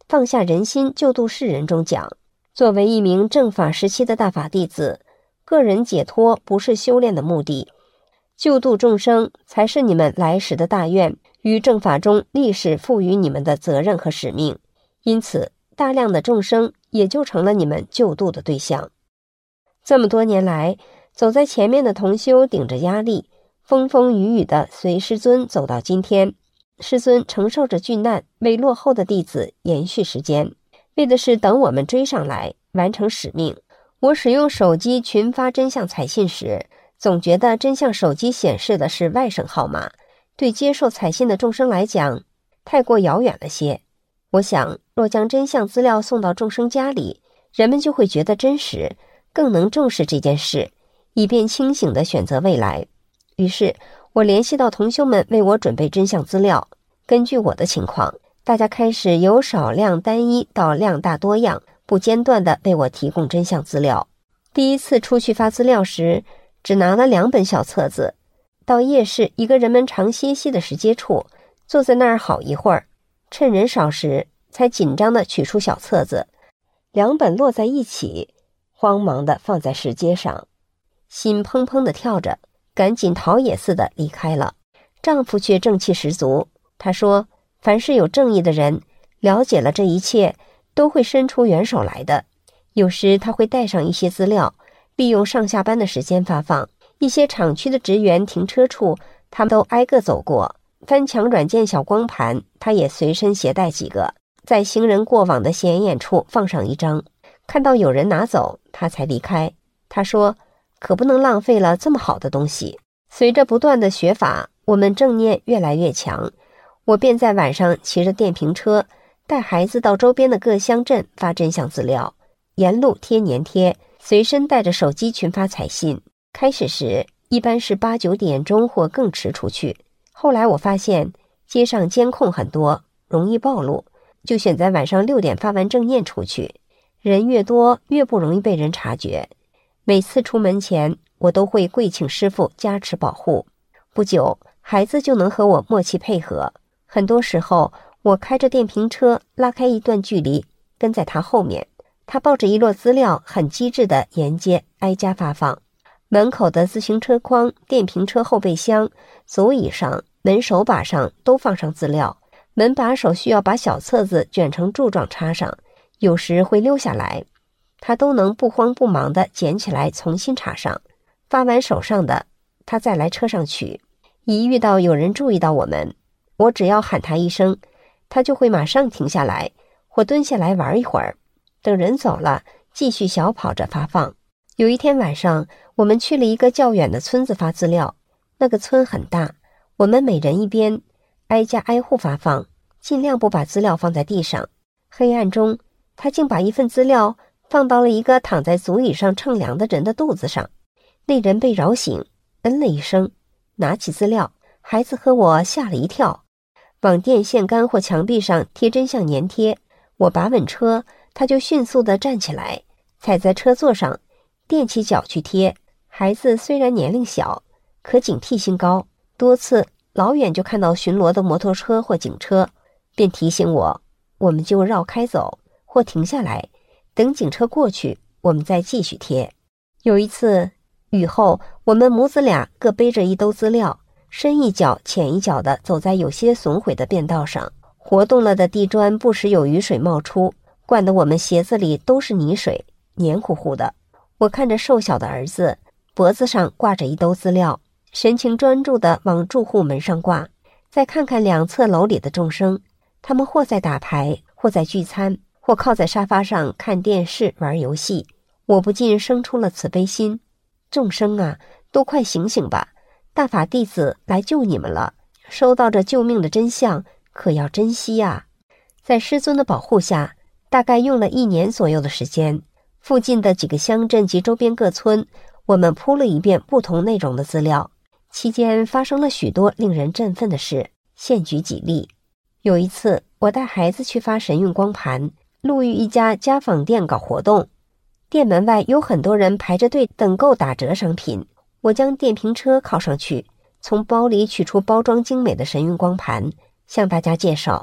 Speaker 6: 放下人心救度世人中讲，作为一名正法时期的大法弟子，个人解脱不是修炼的目的，救度众生才是你们来时的大愿与正法中历史赋予你们的责任和使命。因此，大量的众生也就成了你们救度的对象。这么多年来，走在前面的同修顶着压力，风风雨雨地随师尊走到今天。师尊承受着巨难，为落后的弟子延续时间，为的是等我们追上来，完成使命。我使用手机群发真相彩信时，总觉得真相手机显示的是外省号码，对接受彩信的众生来讲，太过遥远了些。我想，若将真相资料送到众生家里，人们就会觉得真实，更能重视这件事，以便清醒地选择未来。于是，我联系到同修们为我准备真相资料。根据我的情况，大家开始由少量单一到量大多样，不间断地为我提供真相资料。第一次出去发资料时，只拿了两本小册子，到夜市一个人们常歇息的石阶处，坐在那儿好一会儿，趁人少时才紧张地取出小册子，两本摞在一起，慌忙地放在石阶上，心砰砰地跳着，赶紧逃也似的离开了。丈夫却正气十足，他说，凡是有正义的人，了解了这一切，都会伸出援手来的。有时他会带上一些资料，利用上下班的时间发放。一些厂区的职员停车处，他们都挨个走过。翻墙软件小光盘，他也随身携带几个，在行人过往的显眼处放上一张，看到有人拿走，他才离开。他说，可不能浪费了这么好的东西。随着不断的学法，我们正念越来越强，我便在晚上骑着电瓶车，带孩子到周边的各乡镇发真相资料，沿路贴粘贴，随身带着手机群发彩信。开始时一般是八九点钟或更迟出去，后来我发现街上监控很多，容易暴露，就选在晚上六点发完正念出去。人越多越不容易被人察觉。每次出门前，我都会跪请师父加持保护。不久，孩子就能和我默契配合。很多时候，我开着电瓶车拉开一段距离，跟在他后面，他抱着一摞资料，很机智地沿街挨家发放。门口的自行车筐、电瓶车后备箱、座椅上、门手把上都放上资料。门把手需要把小册子卷成柱状插上，有时会溜下来，他都能不慌不忙地捡起来重新插上。发完手上的，他再来车上取。一遇到有人注意到我们，我只要喊他一声，他就会马上停下来，或蹲下来玩一会儿，等人走了，继续小跑着发放。有一天晚上，我们去了一个较远的村子发资料。那个村很大，我们每人一边，挨家挨户发放，尽量不把资料放在地上。黑暗中，他竟把一份资料放到了一个躺在足椅上称量的人的肚子上。那人被扰醒，嗯了一声，拿起资料，孩子和我吓了一跳，往电线杆或墙壁上贴真相粘贴。我把稳车，他就迅速地站起来，踩在车座上，踮起脚去贴。孩子虽然年龄小，可警惕性高，多次老远就看到巡逻的摩托车或警车，便提醒我，我们就绕开走，或停下来，等警车过去，我们再继续贴。有一次雨后，我们母子俩各背着一兜资料，深一脚浅一脚地走在有些损毁的便道上，活动了的地砖不时有雨水冒出，灌得我们鞋子里都是泥水，黏糊糊的。我看着瘦小的儿子，脖子上挂着一兜资料，神情专注地往住户门上挂。再看看两侧楼里的众生，他们或在打牌，或在聚餐，或靠在沙发上看电视玩游戏。我不禁生出了慈悲心，众生啊，都快醒醒吧，大法弟子来救你们了，收到这救命的真相，可要珍惜啊。在师尊的保护下，大概用了一年左右的时间，附近的几个乡镇及周边各村，我们铺了一遍不同内容的资料。期间发生了许多令人振奋的事，现举几例。有一次，我带孩子去发神韵光盘，路遇一家家纺店搞活动，店门外有很多人排着队等购打折商品。我将电瓶车靠上去，从包里取出包装精美的神韵光盘，向大家介绍，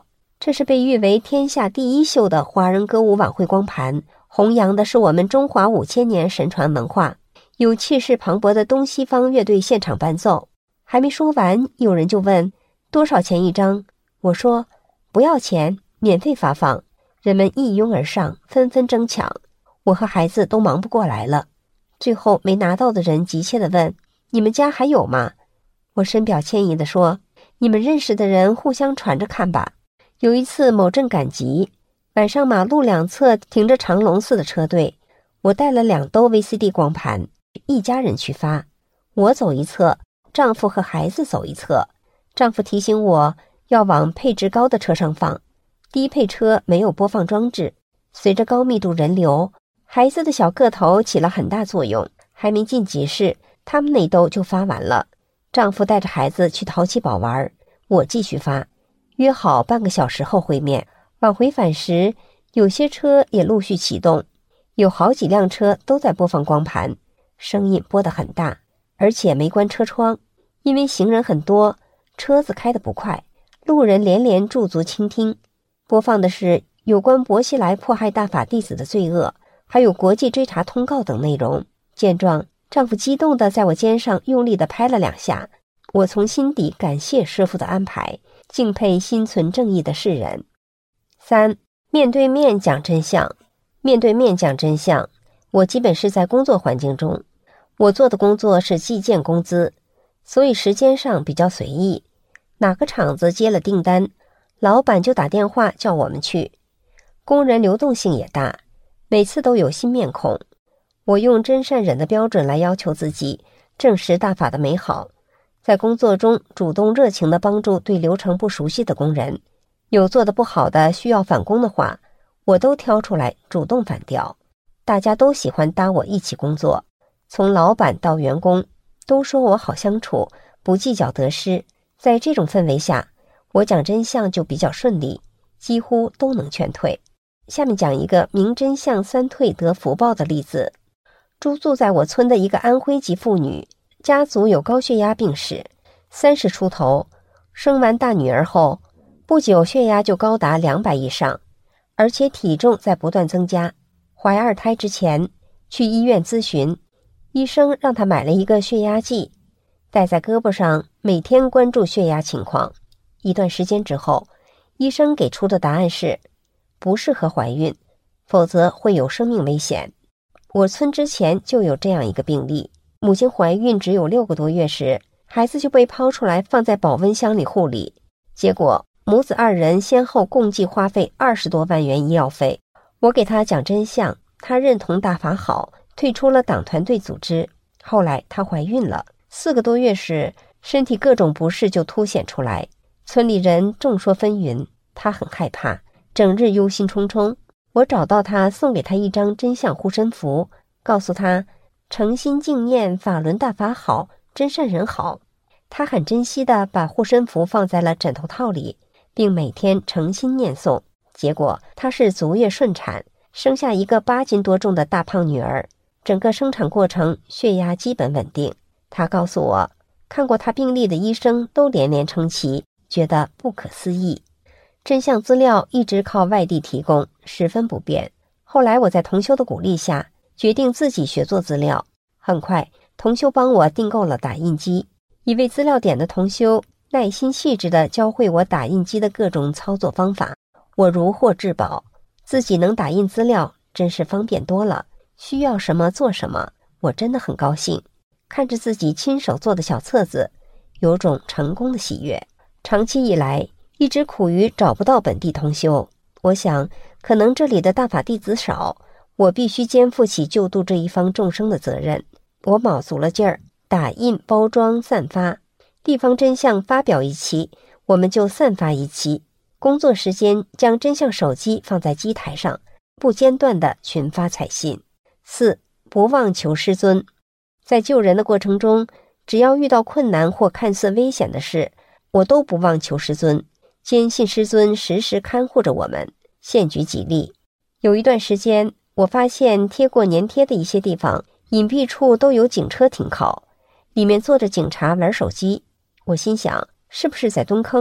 Speaker 6: 这是被誉为天下第一秀的华人歌舞晚会光盘，弘扬的是我们中华五千年神传文化，有气势磅礴的东西方乐队现场伴奏。还没说完，有人就问多少钱一张？我说不要钱，免费发放。人们一拥而上，纷纷争抢，我和孩子都忙不过来了。最后没拿到的人急切地问，你们家还有吗？我深表歉意地说，你们认识的人互相传着看吧。有一次某镇赶集，晚上马路两侧停着长龙似的车队，我带了两兜 V C D 光盘，一家人去发。我走一侧，丈夫和孩子走一侧。丈夫提醒我要往配置高的车上放，低配车没有播放装置。随着高密度人流，孩子的小个头起了很大作用，还没进集市，他们那兜就发完了。丈夫带着孩子去淘气堡玩，我继续发。约好半个小时后会面。往回返时，有些车也陆续启动，有好几辆车都在播放光盘，声音播得很大，而且没关车窗。因为行人很多，车子开得不快，路人连连驻足倾听。播放的是有关薄熙来迫害大法弟子的罪恶，还有国际追查通告等内容。见状，丈夫激动地在我肩上用力地拍了两下。我从心底感谢师父的安排，敬佩心存正义的世人。三、面对面讲真相。面对面讲真相，我基本是在工作环境中。我做的工作是计件工资，所以时间上比较随意。哪个厂子接了订单，老板就打电话叫我们去。工人流动性也大，每次都有新面孔。我用真善忍的标准来要求自己，证实大法的美好。在工作中主动热情地帮助对流程不熟悉的工人，有做得不好的需要返工的话，我都挑出来主动返掉。大家都喜欢搭我一起工作，从老板到员工都说我好相处，不计较得失。在这种氛围下，我讲真相就比较顺利，几乎都能劝退。下面讲一个明真相三退得福报的例子。住住在我村的一个安徽籍妇女，家族有高血压病史，三十出头，生完大女儿后，不久血压就高达两百以上，而且体重在不断增加。怀二胎之前，去医院咨询，医生让她买了一个血压计，戴在胳膊上，每天关注血压情况。一段时间之后，医生给出的答案是不适合怀孕，否则会有生命危险。我村之前就有这样一个病例，母亲怀孕只有六个多月时，孩子就被抛出来放在保温箱里护理，结果母子二人先后共计花费二十多万元医药费。我给他讲真相，他认同大法好，退出了党团队组织。后来她怀孕了，四个多月时，身体各种不适就凸显出来，村里人众说纷纭，她很害怕，整日忧心忡忡。我找到她，送给她一张真相护身符，告诉她诚心敬念法轮大法好，真善人好。她很珍惜地把护身符放在了枕头套里，并每天诚心念诵。结果她是足月顺产，生下一个八斤多重的大胖女儿，整个生产过程血压基本稳定。她告诉我，看过她病历的医生都连连称奇，觉得不可思议。真相资料一直靠外地提供，十分不便。后来我在同修的鼓励下，决定自己学做资料。很快，同修帮我订购了打印机。一位资料点的同修耐心细致地教会我打印机的各种操作方法，我如获至宝。自己能打印资料，真是方便多了，需要什么做什么，我真的很高兴。看着自己亲手做的小册子，有种成功的喜悦。长期以来，一直苦于找不到本地同修，我想可能这里的大法弟子少，我必须肩负起救度这一方众生的责任。我卯足了劲儿，打印、包装、散发。地方真相发表一期，我们就散发一期。工作时间将真相手机放在机台上，不间断地群发彩信。四、不忘求师尊。在救人的过程中，只要遇到困难或看似危险的事，我都不忘求师尊，坚信师尊时时看护着我们。现举几例，有一段时间，我发现贴过粘贴的一些地方，隐蔽处都有警车停靠，里面坐着警察玩手机。我心想，是不是在蹲坑？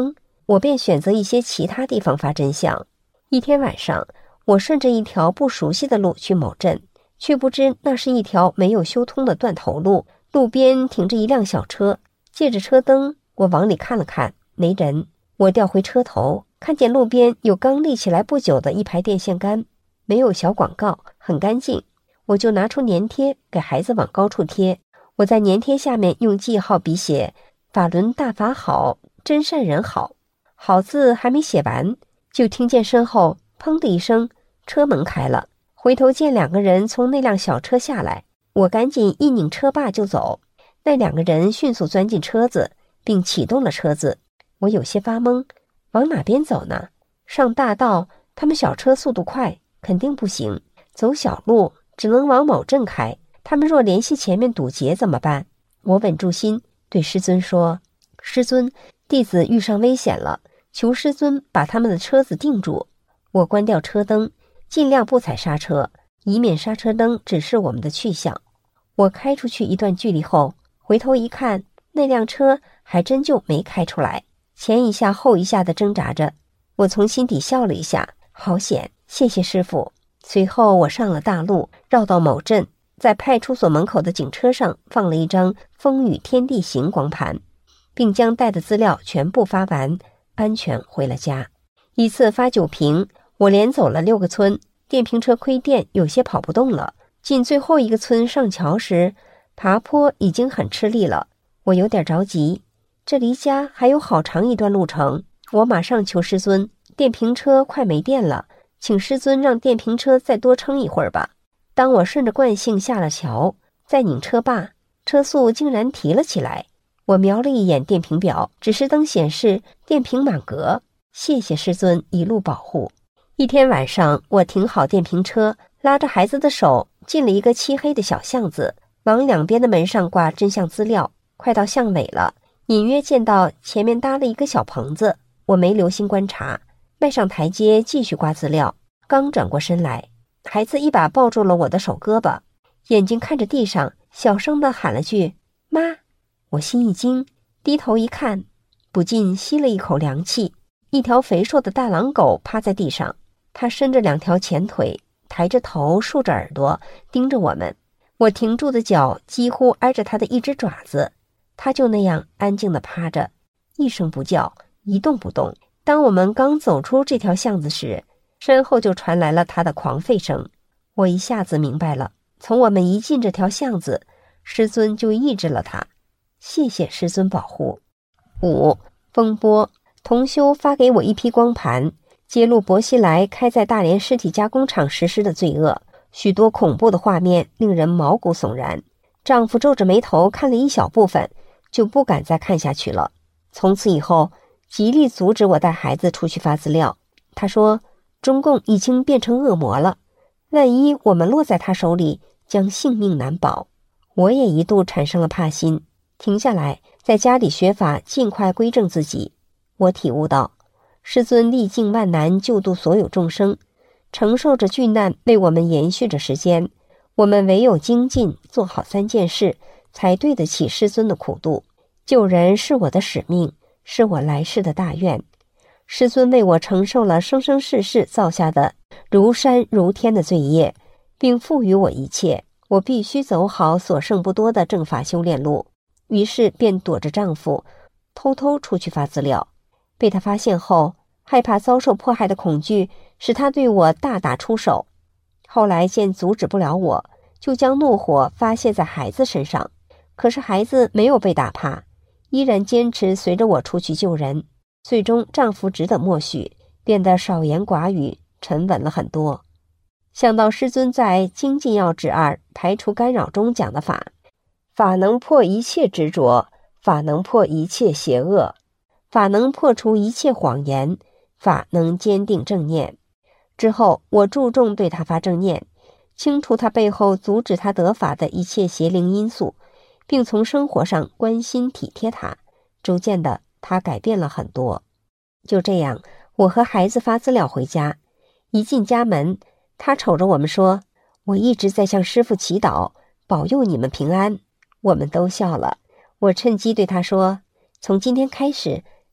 Speaker 6: 我便选择一些其他地方发真相。一天晚上，我顺着一条不熟悉的路去某镇，却不知那是一条没有修通的断头路，路边停着一辆小车，借着车灯，我往里看了看，没人。我调回车头，看见路边有刚立起来不久的一排电线杆，没有小广告，很干净。我就拿出粘贴给孩子往高处贴。我在粘贴下面用记号笔写法轮大法好，真善人好。好字还没写完，就听见身后砰的一声，车门开了，回头见两个人从那辆小车下来，我赶紧一拧车把就走。那两个人迅速钻进车子，并启动了车子。我有些发懵，往哪边走呢？上大道，他们小车速度快，肯定不行；走小路，只能往某镇开。他们若联系前面堵截怎么办？我稳住心，对师尊说：“师尊，弟子遇上危险了，求师尊把他们的车子定住。”我关掉车灯，尽量不踩刹车，以免刹车灯指示我们的去向。我开出去一段距离后，回头一看，那辆车还真就没开出来，前一下后一下的挣扎着。我从心底笑了一下，好险，谢谢师父。随后我上了大路，绕到某镇，在派出所门口的警车上放了一张风雨天地行光盘，并将带的资料全部发完，安全回了家。一次发酒瓶，我连走了六个村，电瓶车亏电，有些跑不动了。进最后一个村上桥时，爬坡已经很吃力了，我有点着急，这离家还有好长一段路程。我马上求师尊，电瓶车快没电了，请师尊让电瓶车再多撑一会儿吧。当我顺着惯性下了桥，再拧车把，车速竟然提了起来。我瞄了一眼电瓶表，指示灯显示电瓶满格。谢谢师尊一路保护。一天晚上，我停好电瓶车，拉着孩子的手进了一个漆黑的小巷子，往两边的门上挂真相资料。快到巷尾了，隐约见到前面搭了一个小棚子，我没留心观察，迈上台阶继续挂资料。刚转过身来，孩子一把抱住了我的手胳膊，眼睛看着地上，小声地喊了句妈。我心一惊，低头一看，不禁吸了一口凉气。一条肥硕的大狼狗趴在地上，它伸着两条前腿，抬着头，竖着耳朵盯着我们。我停住的脚几乎挨着它的一只爪子，它就那样安静地趴着，一声不叫，一动不动。当我们刚走出这条巷子时，身后就传来了它的狂吠声。我一下子明白了，从我们一进这条巷子，师尊就抑制了它。谢谢师尊保护。五、风波。同修发给我一批光盘，揭露薄熙来开在大连尸体加工厂实施的罪恶，许多恐怖的画面令人毛骨悚然。丈夫皱着眉头看了一小部分，就不敢再看下去了。从此以后，极力阻止我带孩子出去发资料。他说，中共已经变成恶魔了，万一我们落在他手里，将性命难保。我也一度产生了怕心，停下来，在家里学法，尽快归正自己。我体悟到，师尊历尽万难救度所有众生，承受着巨难为我们延续着时间。我们唯有精进，做好三件事，才对得起师尊的苦度。救人是我的使命，是我来世的大愿。师尊为我承受了生生世世造下的如山如天的罪业，并赋予我一切，我必须走好所剩不多的正法修炼路。于是便躲着丈夫，偷偷出去发资料。被他发现后，害怕遭受迫害的恐惧使他对我大打出手。后来见阻止不了我，就将怒火发泄在孩子身上。可是孩子没有被打怕，依然坚持随着我出去救人。最终丈夫只得默许，变得少言寡语，沉稳了很多。想到师尊在《精进要旨二排除干扰》中讲的法，法能破一切执着，法能破一切邪恶，法能破除一切谎言，法能坚定正念。之后我注重对他发正念，清除他背后阻止他得法的一切邪灵因素，并从生活上关心体贴他。逐渐的，他改变了很多。就这样，我和孩子发资料回家，一进家门，他瞅着我们说，我一直在向师父祈祷，保佑你们平安。我们都笑了。我趁机对他说，从今天开始，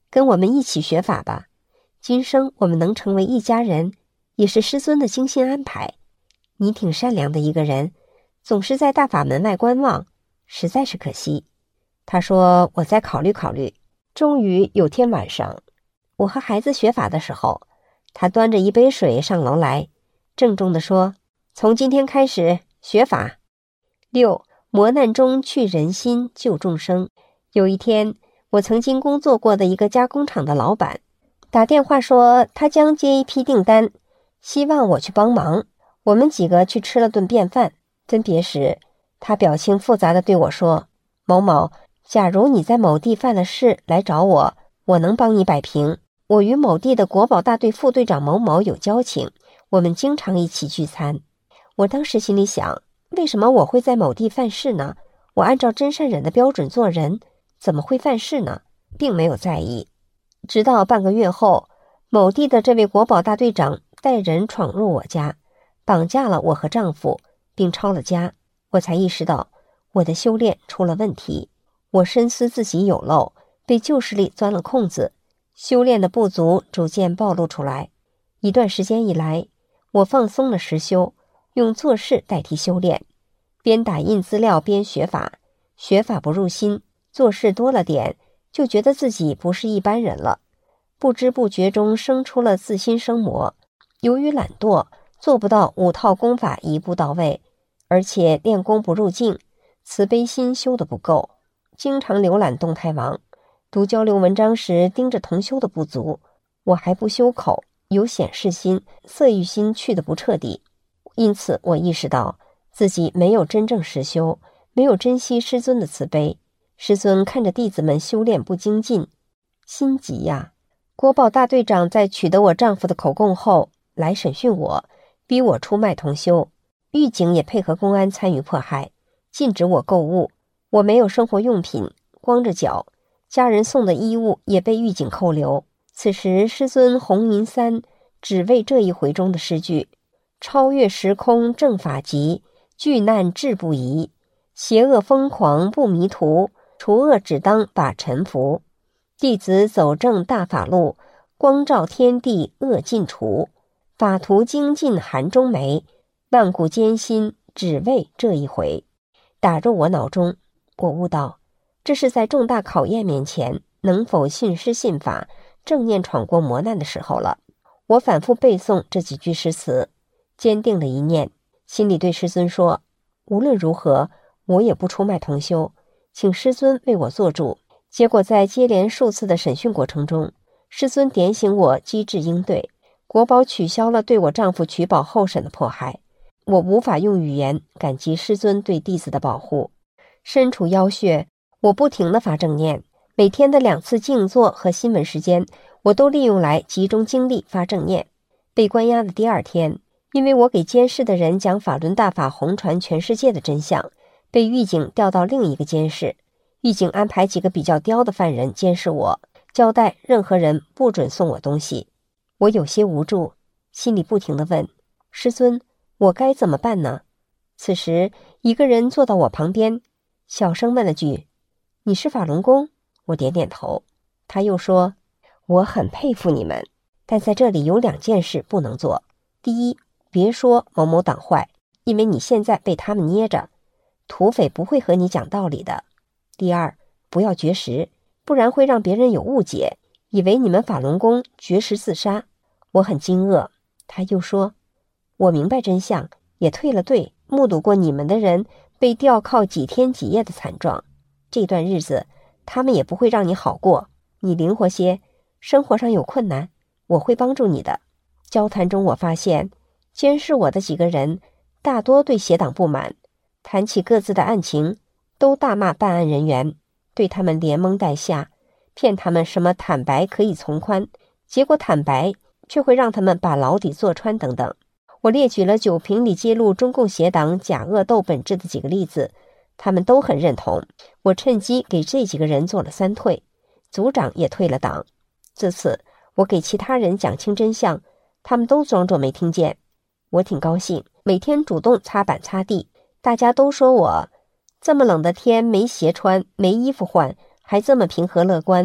Speaker 6: 跟我们一起学法吧。今生我们能成为一家人，也是师尊的精心安排。你挺善良的一个人，总是在大法门外观望，实在是可惜。他说，我再考虑考虑。终于有天晚上，我和孩子学法的时候，他端着一杯水上楼来，郑重地说，从今天开始学法。六，磨难中去人心，救众生。有一天，我曾经工作过的一个加工厂的老板打电话说，他将接一批订单，希望我去帮忙。我们几个去吃了顿便饭，分别时，他表情复杂地对我说，某某，假如你在某地犯了事来找我，我能帮你摆平。我与某地的国保大队副队长某某有交情，我们经常一起聚餐。我当时心里想，为什么我会在某地犯事呢？我按照真善忍的标准做人，怎么会犯事呢？并没有在意。直到半个月后，某地的这位国保大队长带人闯入我家，绑架了我和丈夫，并抄了家，我才意识到我的修炼出了问题。我深思自己有漏，被旧势力钻了空子，修炼的不足逐渐暴露出来。一段时间以来，我放松了实修，用做事代替修炼，边打印资料边学法，学法不入心，做事多了点，就觉得自己不是一般人了。不知不觉中生出了自心生魔，由于懒惰，做不到五套功法一步到位，而且练功不入境，慈悲心修得不够，经常浏览动态网，读交流文章时盯着同修的不足。我还不修口，有显示心、色欲心去得不彻底，因此我意识到自己没有真正实修，没有珍惜师尊的慈悲。师尊看着弟子们修炼不精进，心急呀。国保大队长在取得我丈夫的口供后来审讯我，逼我出卖同修。狱警也配合公安参与迫害，禁止我购物。我没有生活用品，光着脚，家人送的衣物也被狱警扣留。此时师尊红银三只为这一回中的诗句，超越时空正法极，巨难志不移，邪恶疯狂不迷途，除恶只当把臣服。弟子走正大法路，光照天地恶尽除，法途精进寒中梅，万古艰辛只为这一回。打入我脑中，我悟到这是在重大考验面前能否信师信法，正念闯过磨难的时候了。我反复背诵这几句诗词，坚定了一念，心里对师尊说，无论如何我也不出卖同修，请师尊为我做主。结果在接连数次的审讯过程中，师尊点醒我机智应对，国保取消了对我丈夫取保候审的迫害。我无法用语言感激师尊对弟子的保护。身处妖穴，我不停地发正念，每天的两次静坐和新闻时间，我都利用来集中精力发正念。被关押的第二天，因为我给监视的人讲法轮大法红传全世界的真相，被狱警调到另一个监室。狱警安排几个比较刁的犯人监视我，交代任何人不准送我东西。我有些无助，心里不停地问，师尊，我该怎么办呢？此时一个人坐到我旁边，小声问了句，你是法轮功？我点点头。他又说，我很佩服你们，但在这里有两件事不能做。第一，别说某某党坏，因为你现在被他们捏着，土匪不会和你讲道理的。第二，不要绝食，不然会让别人有误解，以为你们法轮功绝食自杀。我很惊愕。他又说，我明白真相，也退了队，目睹过你们的人被吊铐几天几夜的惨状，这段日子他们也不会让你好过，你灵活些，生活上有困难，我会帮助你的。交谈中我发现，监视我的几个人大多对邪党不满，谈起各自的案情，都大骂办案人员，对他们连蒙带吓，骗他们什么坦白可以从宽，结果坦白却会让他们把牢底坐穿等等。我列举了酒瓶里揭露中共邪党假恶斗本质的几个例子，他们都很认同。我趁机给这几个人做了三退，组长也退了党。这次我给其他人讲清真相，他们都装作没听见。我挺高兴，每天主动擦板擦地，大家都说我这么冷的天没鞋穿，没衣服换，还这么平和乐观，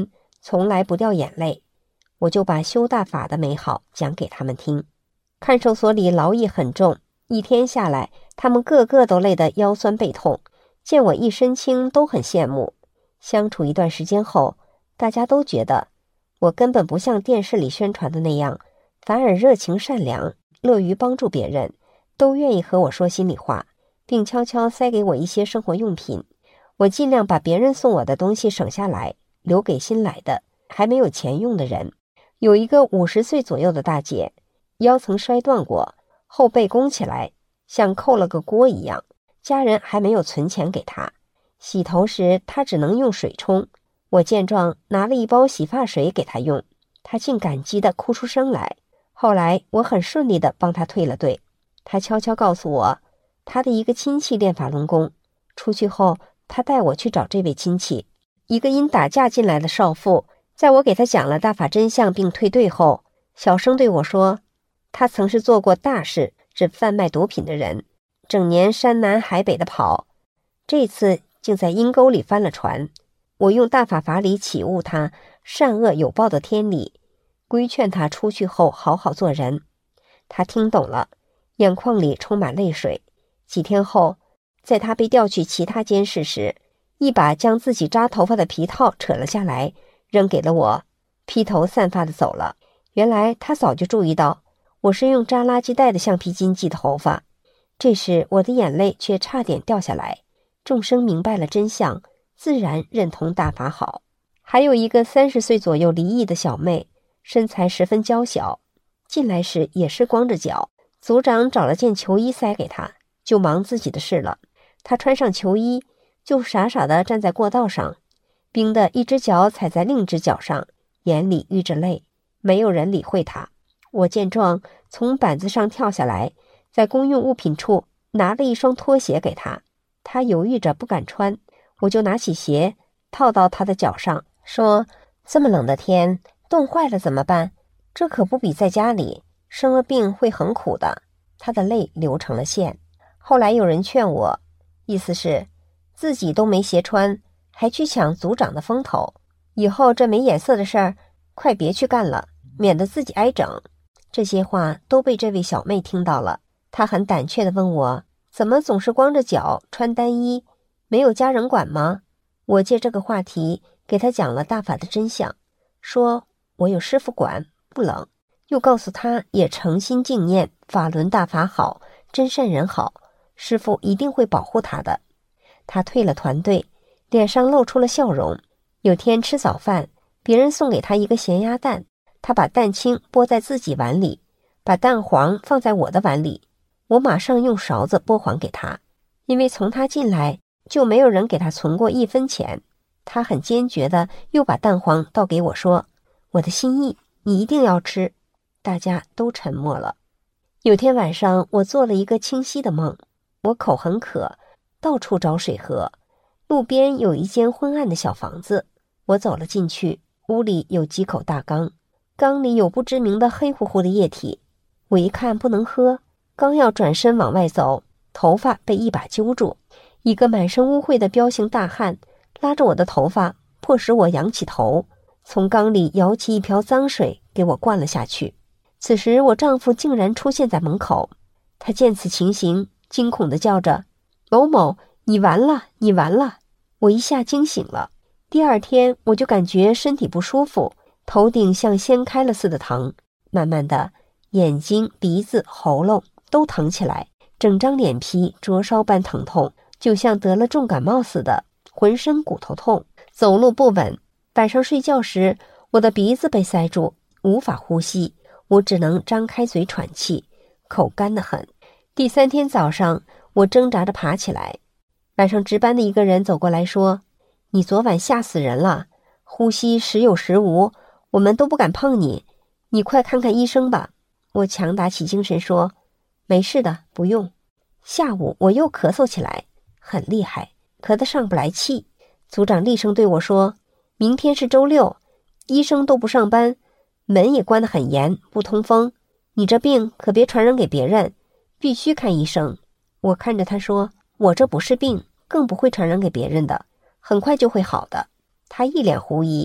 Speaker 6: 从来不掉眼泪。我就把修大法的美好讲给他们听。看守所里劳役很重，一天下来，他们个个都累得腰酸背痛，见我一身轻都很羡慕。相处一段时间后，大家都觉得我根本不像电视里宣传的那样，反而热情善良，乐于帮助别人，都愿意和我说心里话，并悄悄塞给我一些生活用品。我尽量把别人送我的东西省下来，留给新来的还没有钱用的人。有一个五十岁左右的大姐，腰曾摔断过，后背弓起来，像扣了个锅一样，家人还没有存钱给她。洗头时她只能用水冲，我见状拿了一包洗发水给她用，她竟感激地哭出声来。后来我很顺利地帮她退了队。她悄悄告诉我，她的一个亲戚练法轮功，出去后她带我去找这位亲戚，一个因打架进来的少妇。在我给她讲了大法真相并退队后，小声对我说，他曾是做过大事，是贩卖毒品的人，整年山南海北的跑，这次竟在阴沟里翻了船。我用大法法理启悟他善恶有报的天理，规劝他出去后好好做人。他听懂了，眼眶里充满泪水。几天后，在他被调去其他监室时，一把将自己扎头发的皮套扯了下来，扔给了我，披头散发地走了。原来他早就注意到我是用扎垃圾袋的橡皮筋系头发。这时我的眼泪却差点掉下来。众生明白了真相，自然认同大法好。还有一个三十岁左右离异的小妹，身材十分娇小，进来时也是光着脚。组长找了件球衣塞给她，就忙自己的事了。她穿上球衣，就傻傻地站在过道上，冰的一只脚踩在另一只脚上，眼里淤着泪。没有人理会她。我见状，从板子上跳下来，在公用物品处拿了一双拖鞋给她。她犹豫着不敢穿，我就拿起鞋套到她的脚上，说，这么冷的天，冻坏了怎么办？这可不比在家里，生了病会很苦的。她的泪流成了线。后来有人劝我，意思是自己都没鞋穿，还去抢组长的风头，以后这没眼色的事儿快别去干了，免得自己挨整。这些话都被这位小妹听到了，她很胆怯地问我，怎么总是光着脚穿单衣，没有家人管吗？我借这个话题给她讲了大法的真相，说我有师父管，不冷，又告诉她也诚心敬念法轮大法好，真善人好，师父一定会保护她的。她退了团队，脸上露出了笑容。有天吃早饭，别人送给她一个咸鸭蛋，她把蛋清拨在自己碗里，把蛋黄放在我的碗里。我马上用勺子拨还给她，因为从她进来就没有人给她存过一分钱。她很坚决的又把蛋黄倒给我，说，我的心意你一定要吃。大家都沉默了。有天晚上，我做了一个清晰的梦，我口很渴，到处找水喝。路边有一间昏暗的小房子，我走了进去，屋里有几口大缸，缸里有不知名的黑乎乎的液体。我一看不能喝，刚要转身往外走，头发被一把揪住，一个满身污秽的彪形大汉拉着我的头发，迫使我仰起头，从缸里舀起一瓢脏水给我灌了下去。此时我丈夫竟然出现在门口，他见此情形，惊恐地叫着，某某，你完了，你完了。我一下惊醒了。第二天我就感觉身体不舒服，头顶像掀开了似的疼，慢慢的眼睛、鼻子、喉咙都疼起来，整张脸皮灼烧般疼痛，就像得了重感冒似的，浑身骨头痛，走路不稳。晚上睡觉时，我的鼻子被塞住，无法呼吸，我只能张开嘴喘气，口干得很。第三天早上，我挣扎着爬起来。晚上值班的一个人走过来说，你昨晚吓死人了，呼吸时有时无，我们都不敢碰你，你快看看医生吧。我强打起精神说，没事的，不用。下午我又咳嗽起来，很厉害，咳得上不来气。组长厉声对我说，明天是周六，医生都不上班，门也关得很严，不通风，你这病可别传染给别人，必须看医生。我看着他说，我这不是病，更不会传染给别人的，很快就会好的。他一脸狐疑，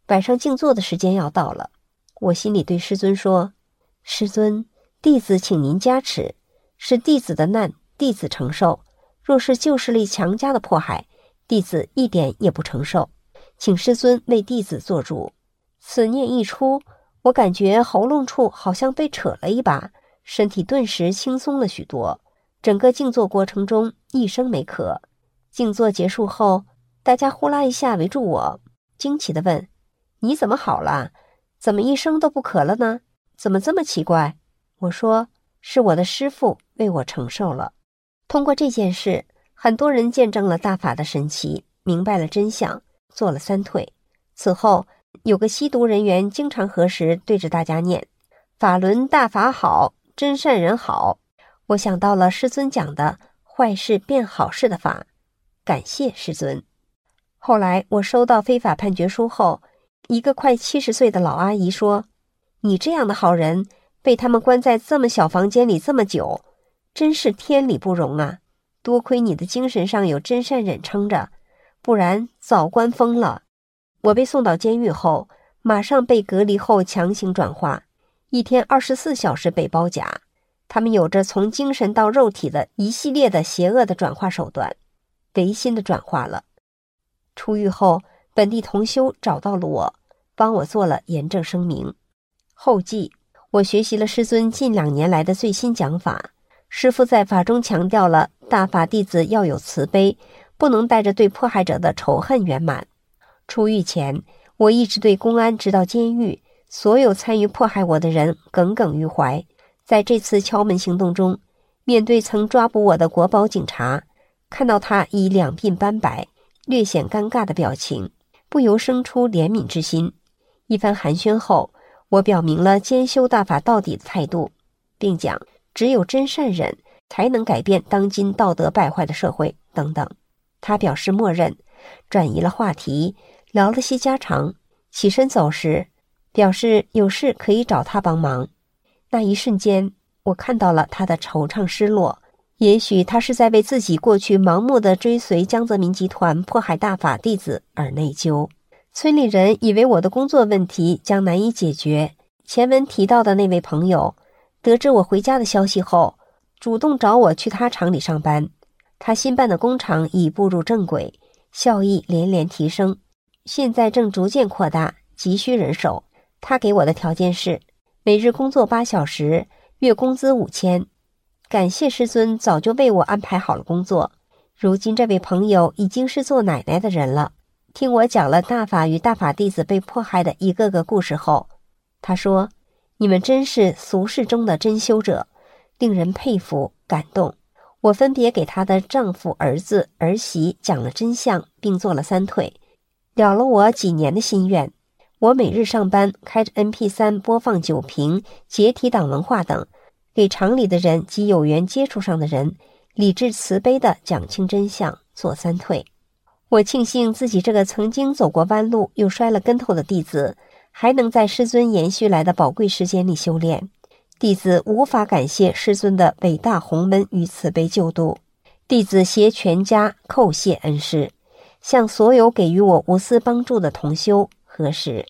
Speaker 6: 晚上静坐的时间要到了，我心里对师尊说：师尊，弟子请您加持，是弟子的难，弟子承受，若是旧势力强加的迫害，弟子一点也不承受，请师尊为弟子做主。此念一出，我感觉喉咙处好像被扯了一把，身体顿时轻松了许多。整个静坐过程中一声没咳。静坐结束后，大家呼啦一下围住我，惊奇地问：你怎么好了？怎么一声都不咳了呢？怎么这么奇怪？我说：是我的师父为我承受了。通过这件事，很多人见证了大法的神奇，明白了真相，做了三退。此后，有个吸毒人员经常何时对着大家念：法轮大法好，真善人好。我想到了师尊讲的坏事变好事的法，感谢师尊。后来我收到非法判决书后，一个快七十岁的老阿姨说：你这样的好人被他们关在这么小房间里这么久，真是天理不容啊，多亏你的精神上有真善忍撑着，不然早关疯了。我被送到监狱后，马上被隔离后强行转化，一天二十四小时被包夹。他们有着从精神到肉体的一系列的邪恶的转化手段，唯心的转化了。出狱后，本地同修找到了我，帮我做了严正声明。后记：我学习了师尊近两年来的最新讲法，师父在法中强调了大法弟子要有慈悲，不能带着对迫害者的仇恨圆满。出狱前，我一直对公安直到监狱所有参与迫害我的人耿耿于怀。在这次敲门行动中，面对曾抓捕我的国保警察，看到他以两鬓斑白、略显尴尬的表情，不由生出怜悯之心。一番寒暄后，我表明了兼修大法到底的态度，并讲只有真善忍才能改变当今道德败坏的社会等等。他表示默认，转移了话题，聊了些家常，起身走时表示有事可以找他帮忙。那一瞬间，我看到了他的惆怅失落，也许他是在为自己过去盲目的追随江泽民集团迫害大法弟子而内疚。村里人以为我的工作问题将难以解决，前文提到的那位朋友得知我回家的消息后，主动找我去他厂里上班。他新办的工厂已步入正轨，效益连连提升，现在正逐渐扩大，急需人手。他给我的条件是每日工作八小时，月工资五千。感谢师尊早就为我安排好了工作。如今这位朋友已经是做奶奶的人了。听我讲了大法与大法弟子被迫害的一个个故事后，他说：你们真是俗世中的真修者，令人佩服感动。我分别给他的丈夫、儿子、儿媳讲了真相，并做了三退，了了我几年的心愿。我每日上班开着 M P 三 播放酒瓶、解体党文化等，给厂里的人及有缘接触上的人理智慈悲地讲清真相，做三退。我庆幸自己这个曾经走过弯路又摔了跟头的弟子，还能在师尊延续来的宝贵时间里修炼。弟子无法感谢师尊的伟大宏恩与慈悲救度，弟子携全家叩谢恩师，向所有给予我无私帮助的同修核实。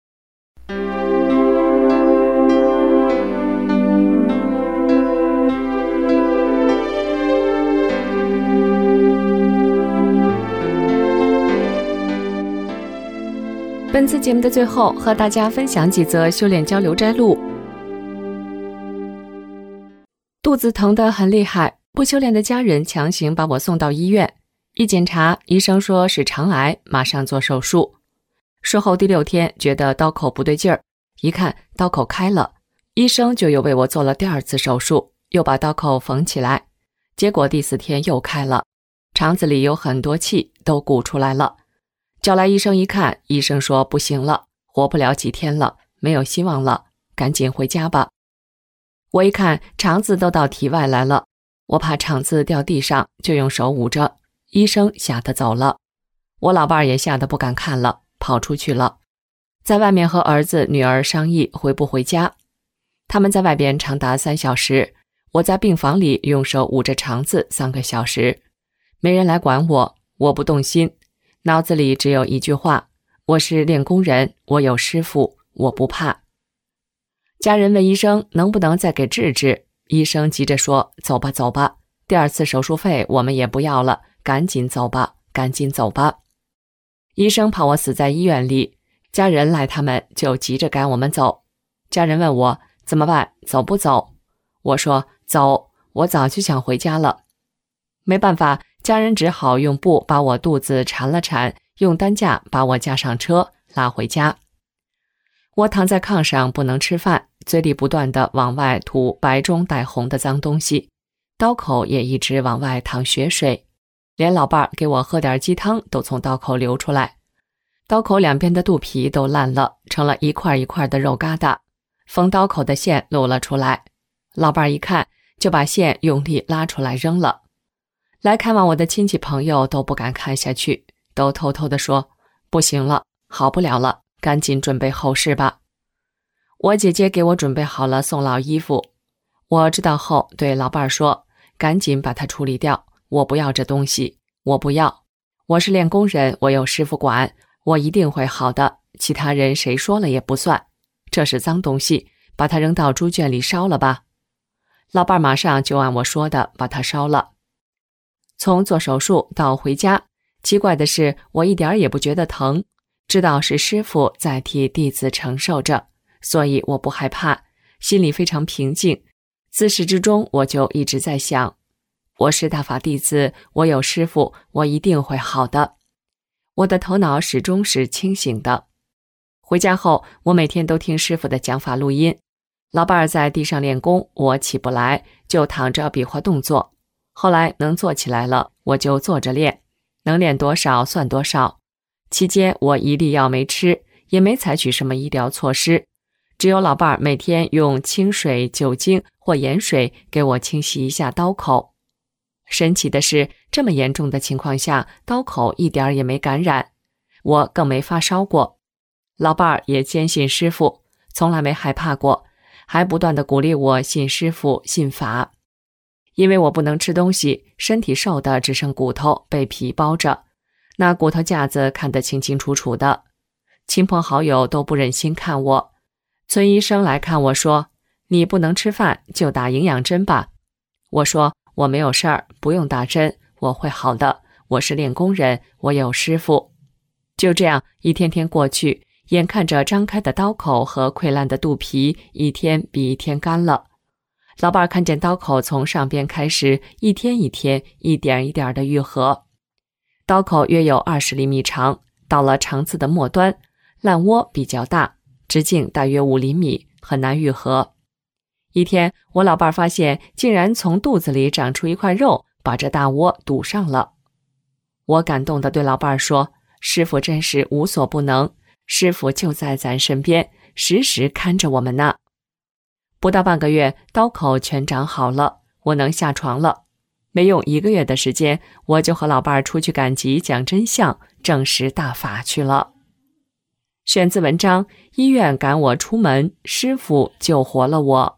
Speaker 7: 本次节目的最后，和大家分享几则修炼交流摘录。肚子疼得很厉害，不修炼的家人强行把我送到医院，一检查，医生说是肠癌，马上做手术。术后第六天觉得刀口不对劲儿，一看刀口开了，医生就又为我做了第二次手术，又把刀口缝起来。结果第四天又开了，肠子里有很多气都鼓出来了。叫来医生一看，医生说不行了，活不了几天了，没有希望了，赶紧回家吧。我一看肠子都到体外来了，我怕肠子掉地上，就用手捂着，医生吓得走了。我老伴儿也吓得不敢看了，跑出去了，在外面和儿子女儿商议回不回家。他们在外边长达三小时，我在病房里用手捂着肠子三个小时，没人来管我，我不动心，脑子里只有一句话： 我是练功人，我有师傅，我不怕。家人问医生能不能再给治治，医生急着说走吧走吧，第二次手术费我们也不要了，赶紧走吧赶紧走吧。医生怕我死在医院里，家人赖他们就急着赶我们走。家人问我怎么办，走不走？我说走，我早就想回家了。没办法，家人只好用布把我肚子缠了缠，用担架把我架上车拉回家。我躺在炕上不能吃饭，嘴里不断地往外吐白中带红的脏东西，刀口也一直往外淌血水，连老伴儿给我喝点鸡汤都从刀口流出来。刀口两边的肚皮都烂了，成了一块一块的肉疙瘩，缝刀口的线露了出来。老伴儿一看就把线用力拉出来扔了。来看望我的亲戚朋友都不敢看下去，都偷偷地说不行了，好不了了，赶紧准备后事吧。我姐姐给我准备好了送老衣服，我知道后对老伴儿说赶紧把它处理掉，我不要这东西，我不要，我是练功人，我有师傅管，我一定会好的，其他人谁说了也不算，这是脏东西，把它扔到猪圈里烧了吧。老伴儿马上就按我说的把它烧了。从做手术到回家，奇怪的是我一点也不觉得疼，知道是师傅在替弟子承受着，所以我不害怕，心里非常平静。自始至终我就一直在想，我是大法弟子，我有师傅，我一定会好的。我的头脑始终是清醒的。回家后，我每天都听师傅的讲法录音。老伴儿在地上练功，我起不来，就躺着比划动作。后来能坐起来了，我就坐着练，能练多少算多少。期间我一粒药没吃，也没采取什么医疗措施，只有老伴儿每天用清水、酒精或盐水给我清洗一下刀口。神奇的是，这么严重的情况下，刀口一点也没感染，我更没发烧过。老伴儿也坚信师傅，从来没害怕过，还不断地鼓励我信师傅、信法。因为我不能吃东西，身体瘦的只剩骨头被皮包着，那骨头架子看得清清楚楚的。亲朋好友都不忍心看我，村医生来看我说，你不能吃饭就打营养针吧。我说我没有事儿，不用打针，我会好的，我是练功人，我有师傅。就这样一天天过去，眼看着张开的刀口和溃烂的肚皮一天比一天干了。老伴儿看见刀口从上边开始一天一天一点一点的愈合，刀口约有二十厘米长，到了肠子的末端，烂窝比较大，直径大约五厘米，很难愈合。一天，我老伴儿发现竟然从肚子里长出一块肉，把这大窝堵上了。我感动地对老伴儿说，师傅真是无所不能，师傅就在咱身边，时时看着我们呢。不到半个月，刀口全长好了，我能下床了。没用一个月的时间，我就和老伴儿出去赶集讲真相，证实大法去了。选自文章，医院赶我出门，师傅救活了我。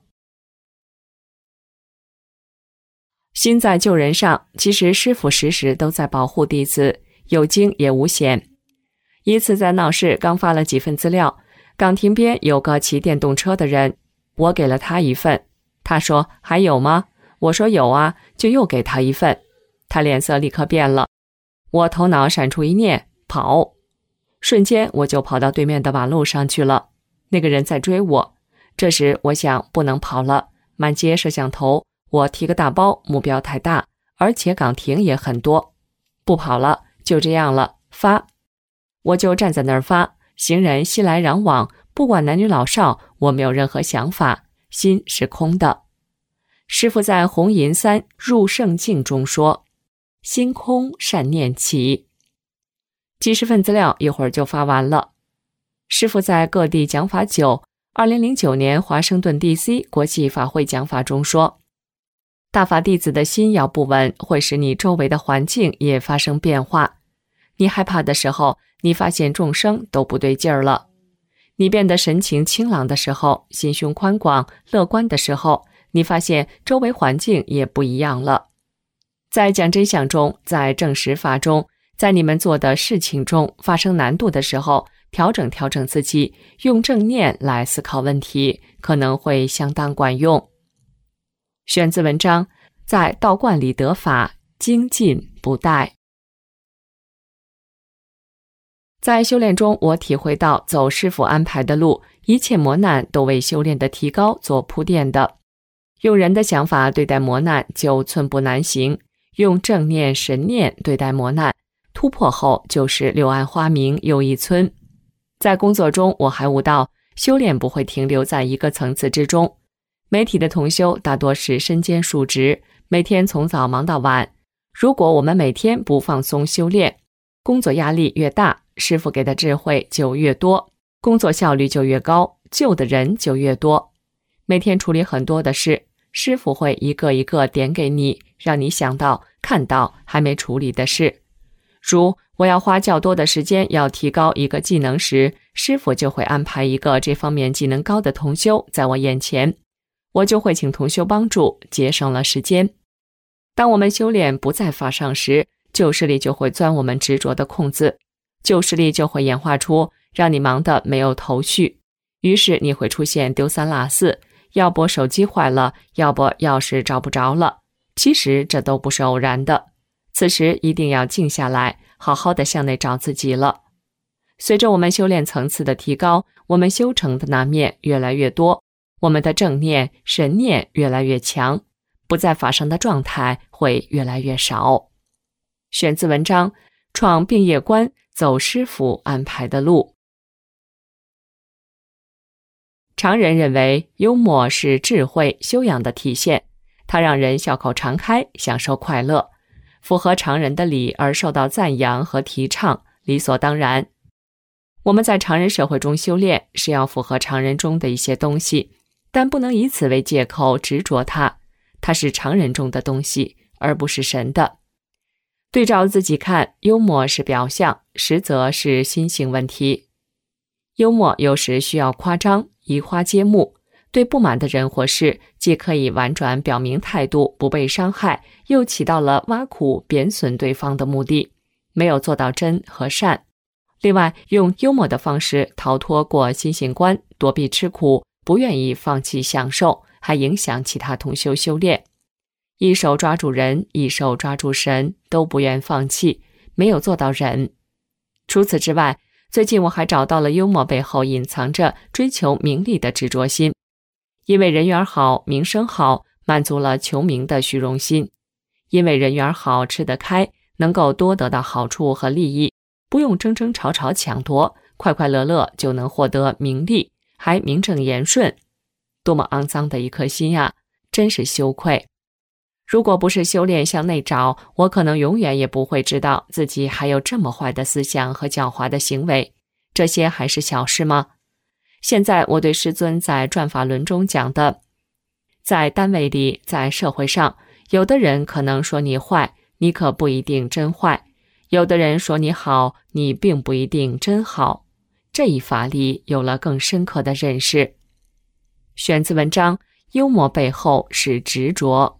Speaker 7: 心在救人上，其实师傅时时都在保护弟子，有惊也无险。一次在闹市刚发了几份资料，岗亭边有个骑电动车的人，我给了他一份，他说还有吗？我说有啊，就又给他一份。他脸色立刻变了，我头脑闪出一念，跑。瞬间我就跑到对面的马路上去了，那个人在追我。这时我想不能跑了，满街摄像头，我提个大包，目标太大，而且岗亭也很多，不跑了，就这样了，发。我就站在那儿发，行人熙来攘往，不管男女老少，我没有任何想法，心是空的。师父在《红银三入圣境》中说，心空善念起。几十份资料一会儿就发完了。师父在各地讲法九，二零零九年华盛顿 D C 国际法会讲法中说，大法弟子的心要不稳，会使你周围的环境也发生变化。你害怕的时候，你发现众生都不对劲儿了。你变得神情清朗的时候，心胸宽广、乐观的时候，你发现周围环境也不一样了。在讲真相中，在证实法中，在你们做的事情中发生难度的时候， 调整调整自己，用正念来思考问题，可能会相当管用。选自文章《在道观里得法，精进不怠》。在修炼中，我体会到走师父安排的路，一切磨难都为修炼的提高做铺垫的。用人的想法对待磨难就寸步难行，用正念神念对待磨难，突破后就是柳暗花明又一村。在工作中，我还悟到修炼不会停留在一个层次之中。媒体的同修大多是身兼数职，每天从早忙到晚。如果我们每天不放松修炼，工作压力越大，师父给的智慧就越多，工作效率就越高，救的人就越多。每天处理很多的事，师父会一个一个点给你，让你想到看到还没处理的事。如我要花较多的时间要提高一个技能时，师父就会安排一个这方面技能高的同修在我眼前，我就会请同修帮助，节省了时间。当我们修炼不在法上时，旧势力就会钻我们执着的空子，旧势力就会演化出让你忙得没有头绪，于是你会出现丢三落四，要不手机坏了，要不钥匙找不着了。其实这都不是偶然的，此时一定要静下来，好好的向内找自己了。随着我们修炼层次的提高，我们修成的那面越来越多，我们的正念神念越来越强，不在法上的状态会越来越少。选自文章《创病业观，走师父安排的路》。常人认为幽默是智慧修养的体现，它让人笑口常开，享受快乐，符合常人的理而受到赞扬和提倡，理所当然。我们在常人社会中修炼，是要符合常人中的一些东西，但不能以此为借口执着它，它是常人中的东西，而不是神的。对照自己看，幽默是表象，实则是心性问题。幽默有时需要夸张，移花接木，对不满的人或事，既可以婉转表明态度，不被伤害，又起到了挖苦贬损对方的目的，没有做到真和善。另外，用幽默的方式逃脱过心性关，躲避吃苦，不愿意放弃享受，还影响其他同修修炼。一手抓住人，一手抓住神，都不愿放弃，没有做到忍。除此之外，最近我还找到了幽默背后隐藏着追求名利的执着心，因为人缘好，名声好，满足了求名的虚荣心。因为人缘好，吃得开，能够多得到好处和利益，不用争争吵吵抢夺，快快乐乐就能获得名利，还名正言顺。多么肮脏的一颗心啊，真是羞愧。如果不是修炼向内找，我可能永远也不会知道自己还有这么坏的思想和狡猾的行为。这些还是小事吗？现在我对师尊在转法轮中讲的，在单位里，在社会上，有的人可能说你坏，你可不一定真坏；有的人说你好，你并不一定真好。这一法里有了更深刻的认识。选自文章《幽默背后是执着》。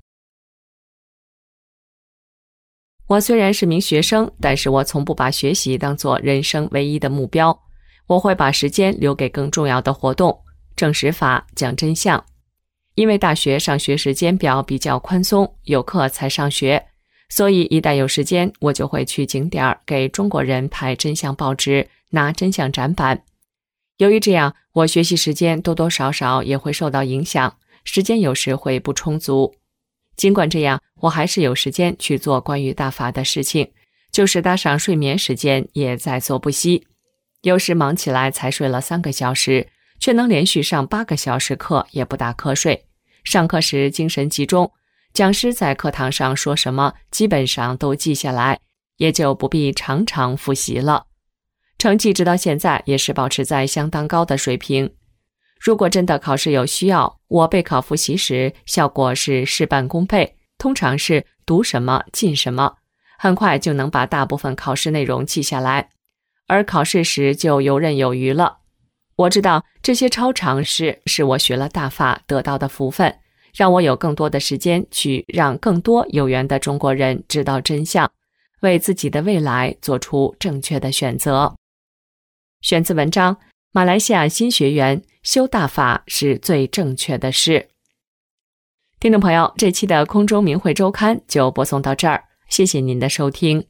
Speaker 7: 我虽然是名学生，但是我从不把学习当作人生唯一的目标，我会把时间留给更重要的活动，证实法，讲真相。因为大学上学时间表比较宽松，有课才上学，所以一旦有时间，我就会去景点给中国人拍真相报纸，拿真相展板。由于这样，我学习时间多多少少也会受到影响，时间有时会不充足。尽管这样，我还是有时间去做关于大法的事情，就是搭上睡眠时间也在所不惜。有时忙起来才睡了三个小时，却能连续上八个小时课也不打瞌睡。上课时精神集中，讲师在课堂上说什么基本上都记下来，也就不必常常复习了。成绩直到现在也是保持在相当高的水平。如果真的考试有需要，我备考复习时效果是事半功倍，通常是读什么进什么，很快就能把大部分考试内容记下来，而考试时就游刃有余了。我知道这些超常识是我学了大法得到的福分，让我有更多的时间去让更多有缘的中国人知道真相，为自己的未来做出正确的选择。 选自文章《马来西亚新学员修大法是最正确的事》。听众朋友，这期的空中明慧周刊就播送到这儿，谢谢您的收听。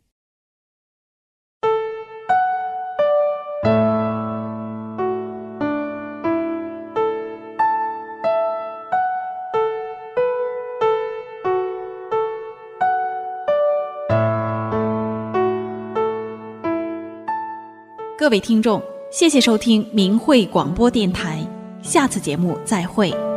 Speaker 2: 各位听众，谢谢收听明慧广播电台，下次节目再会。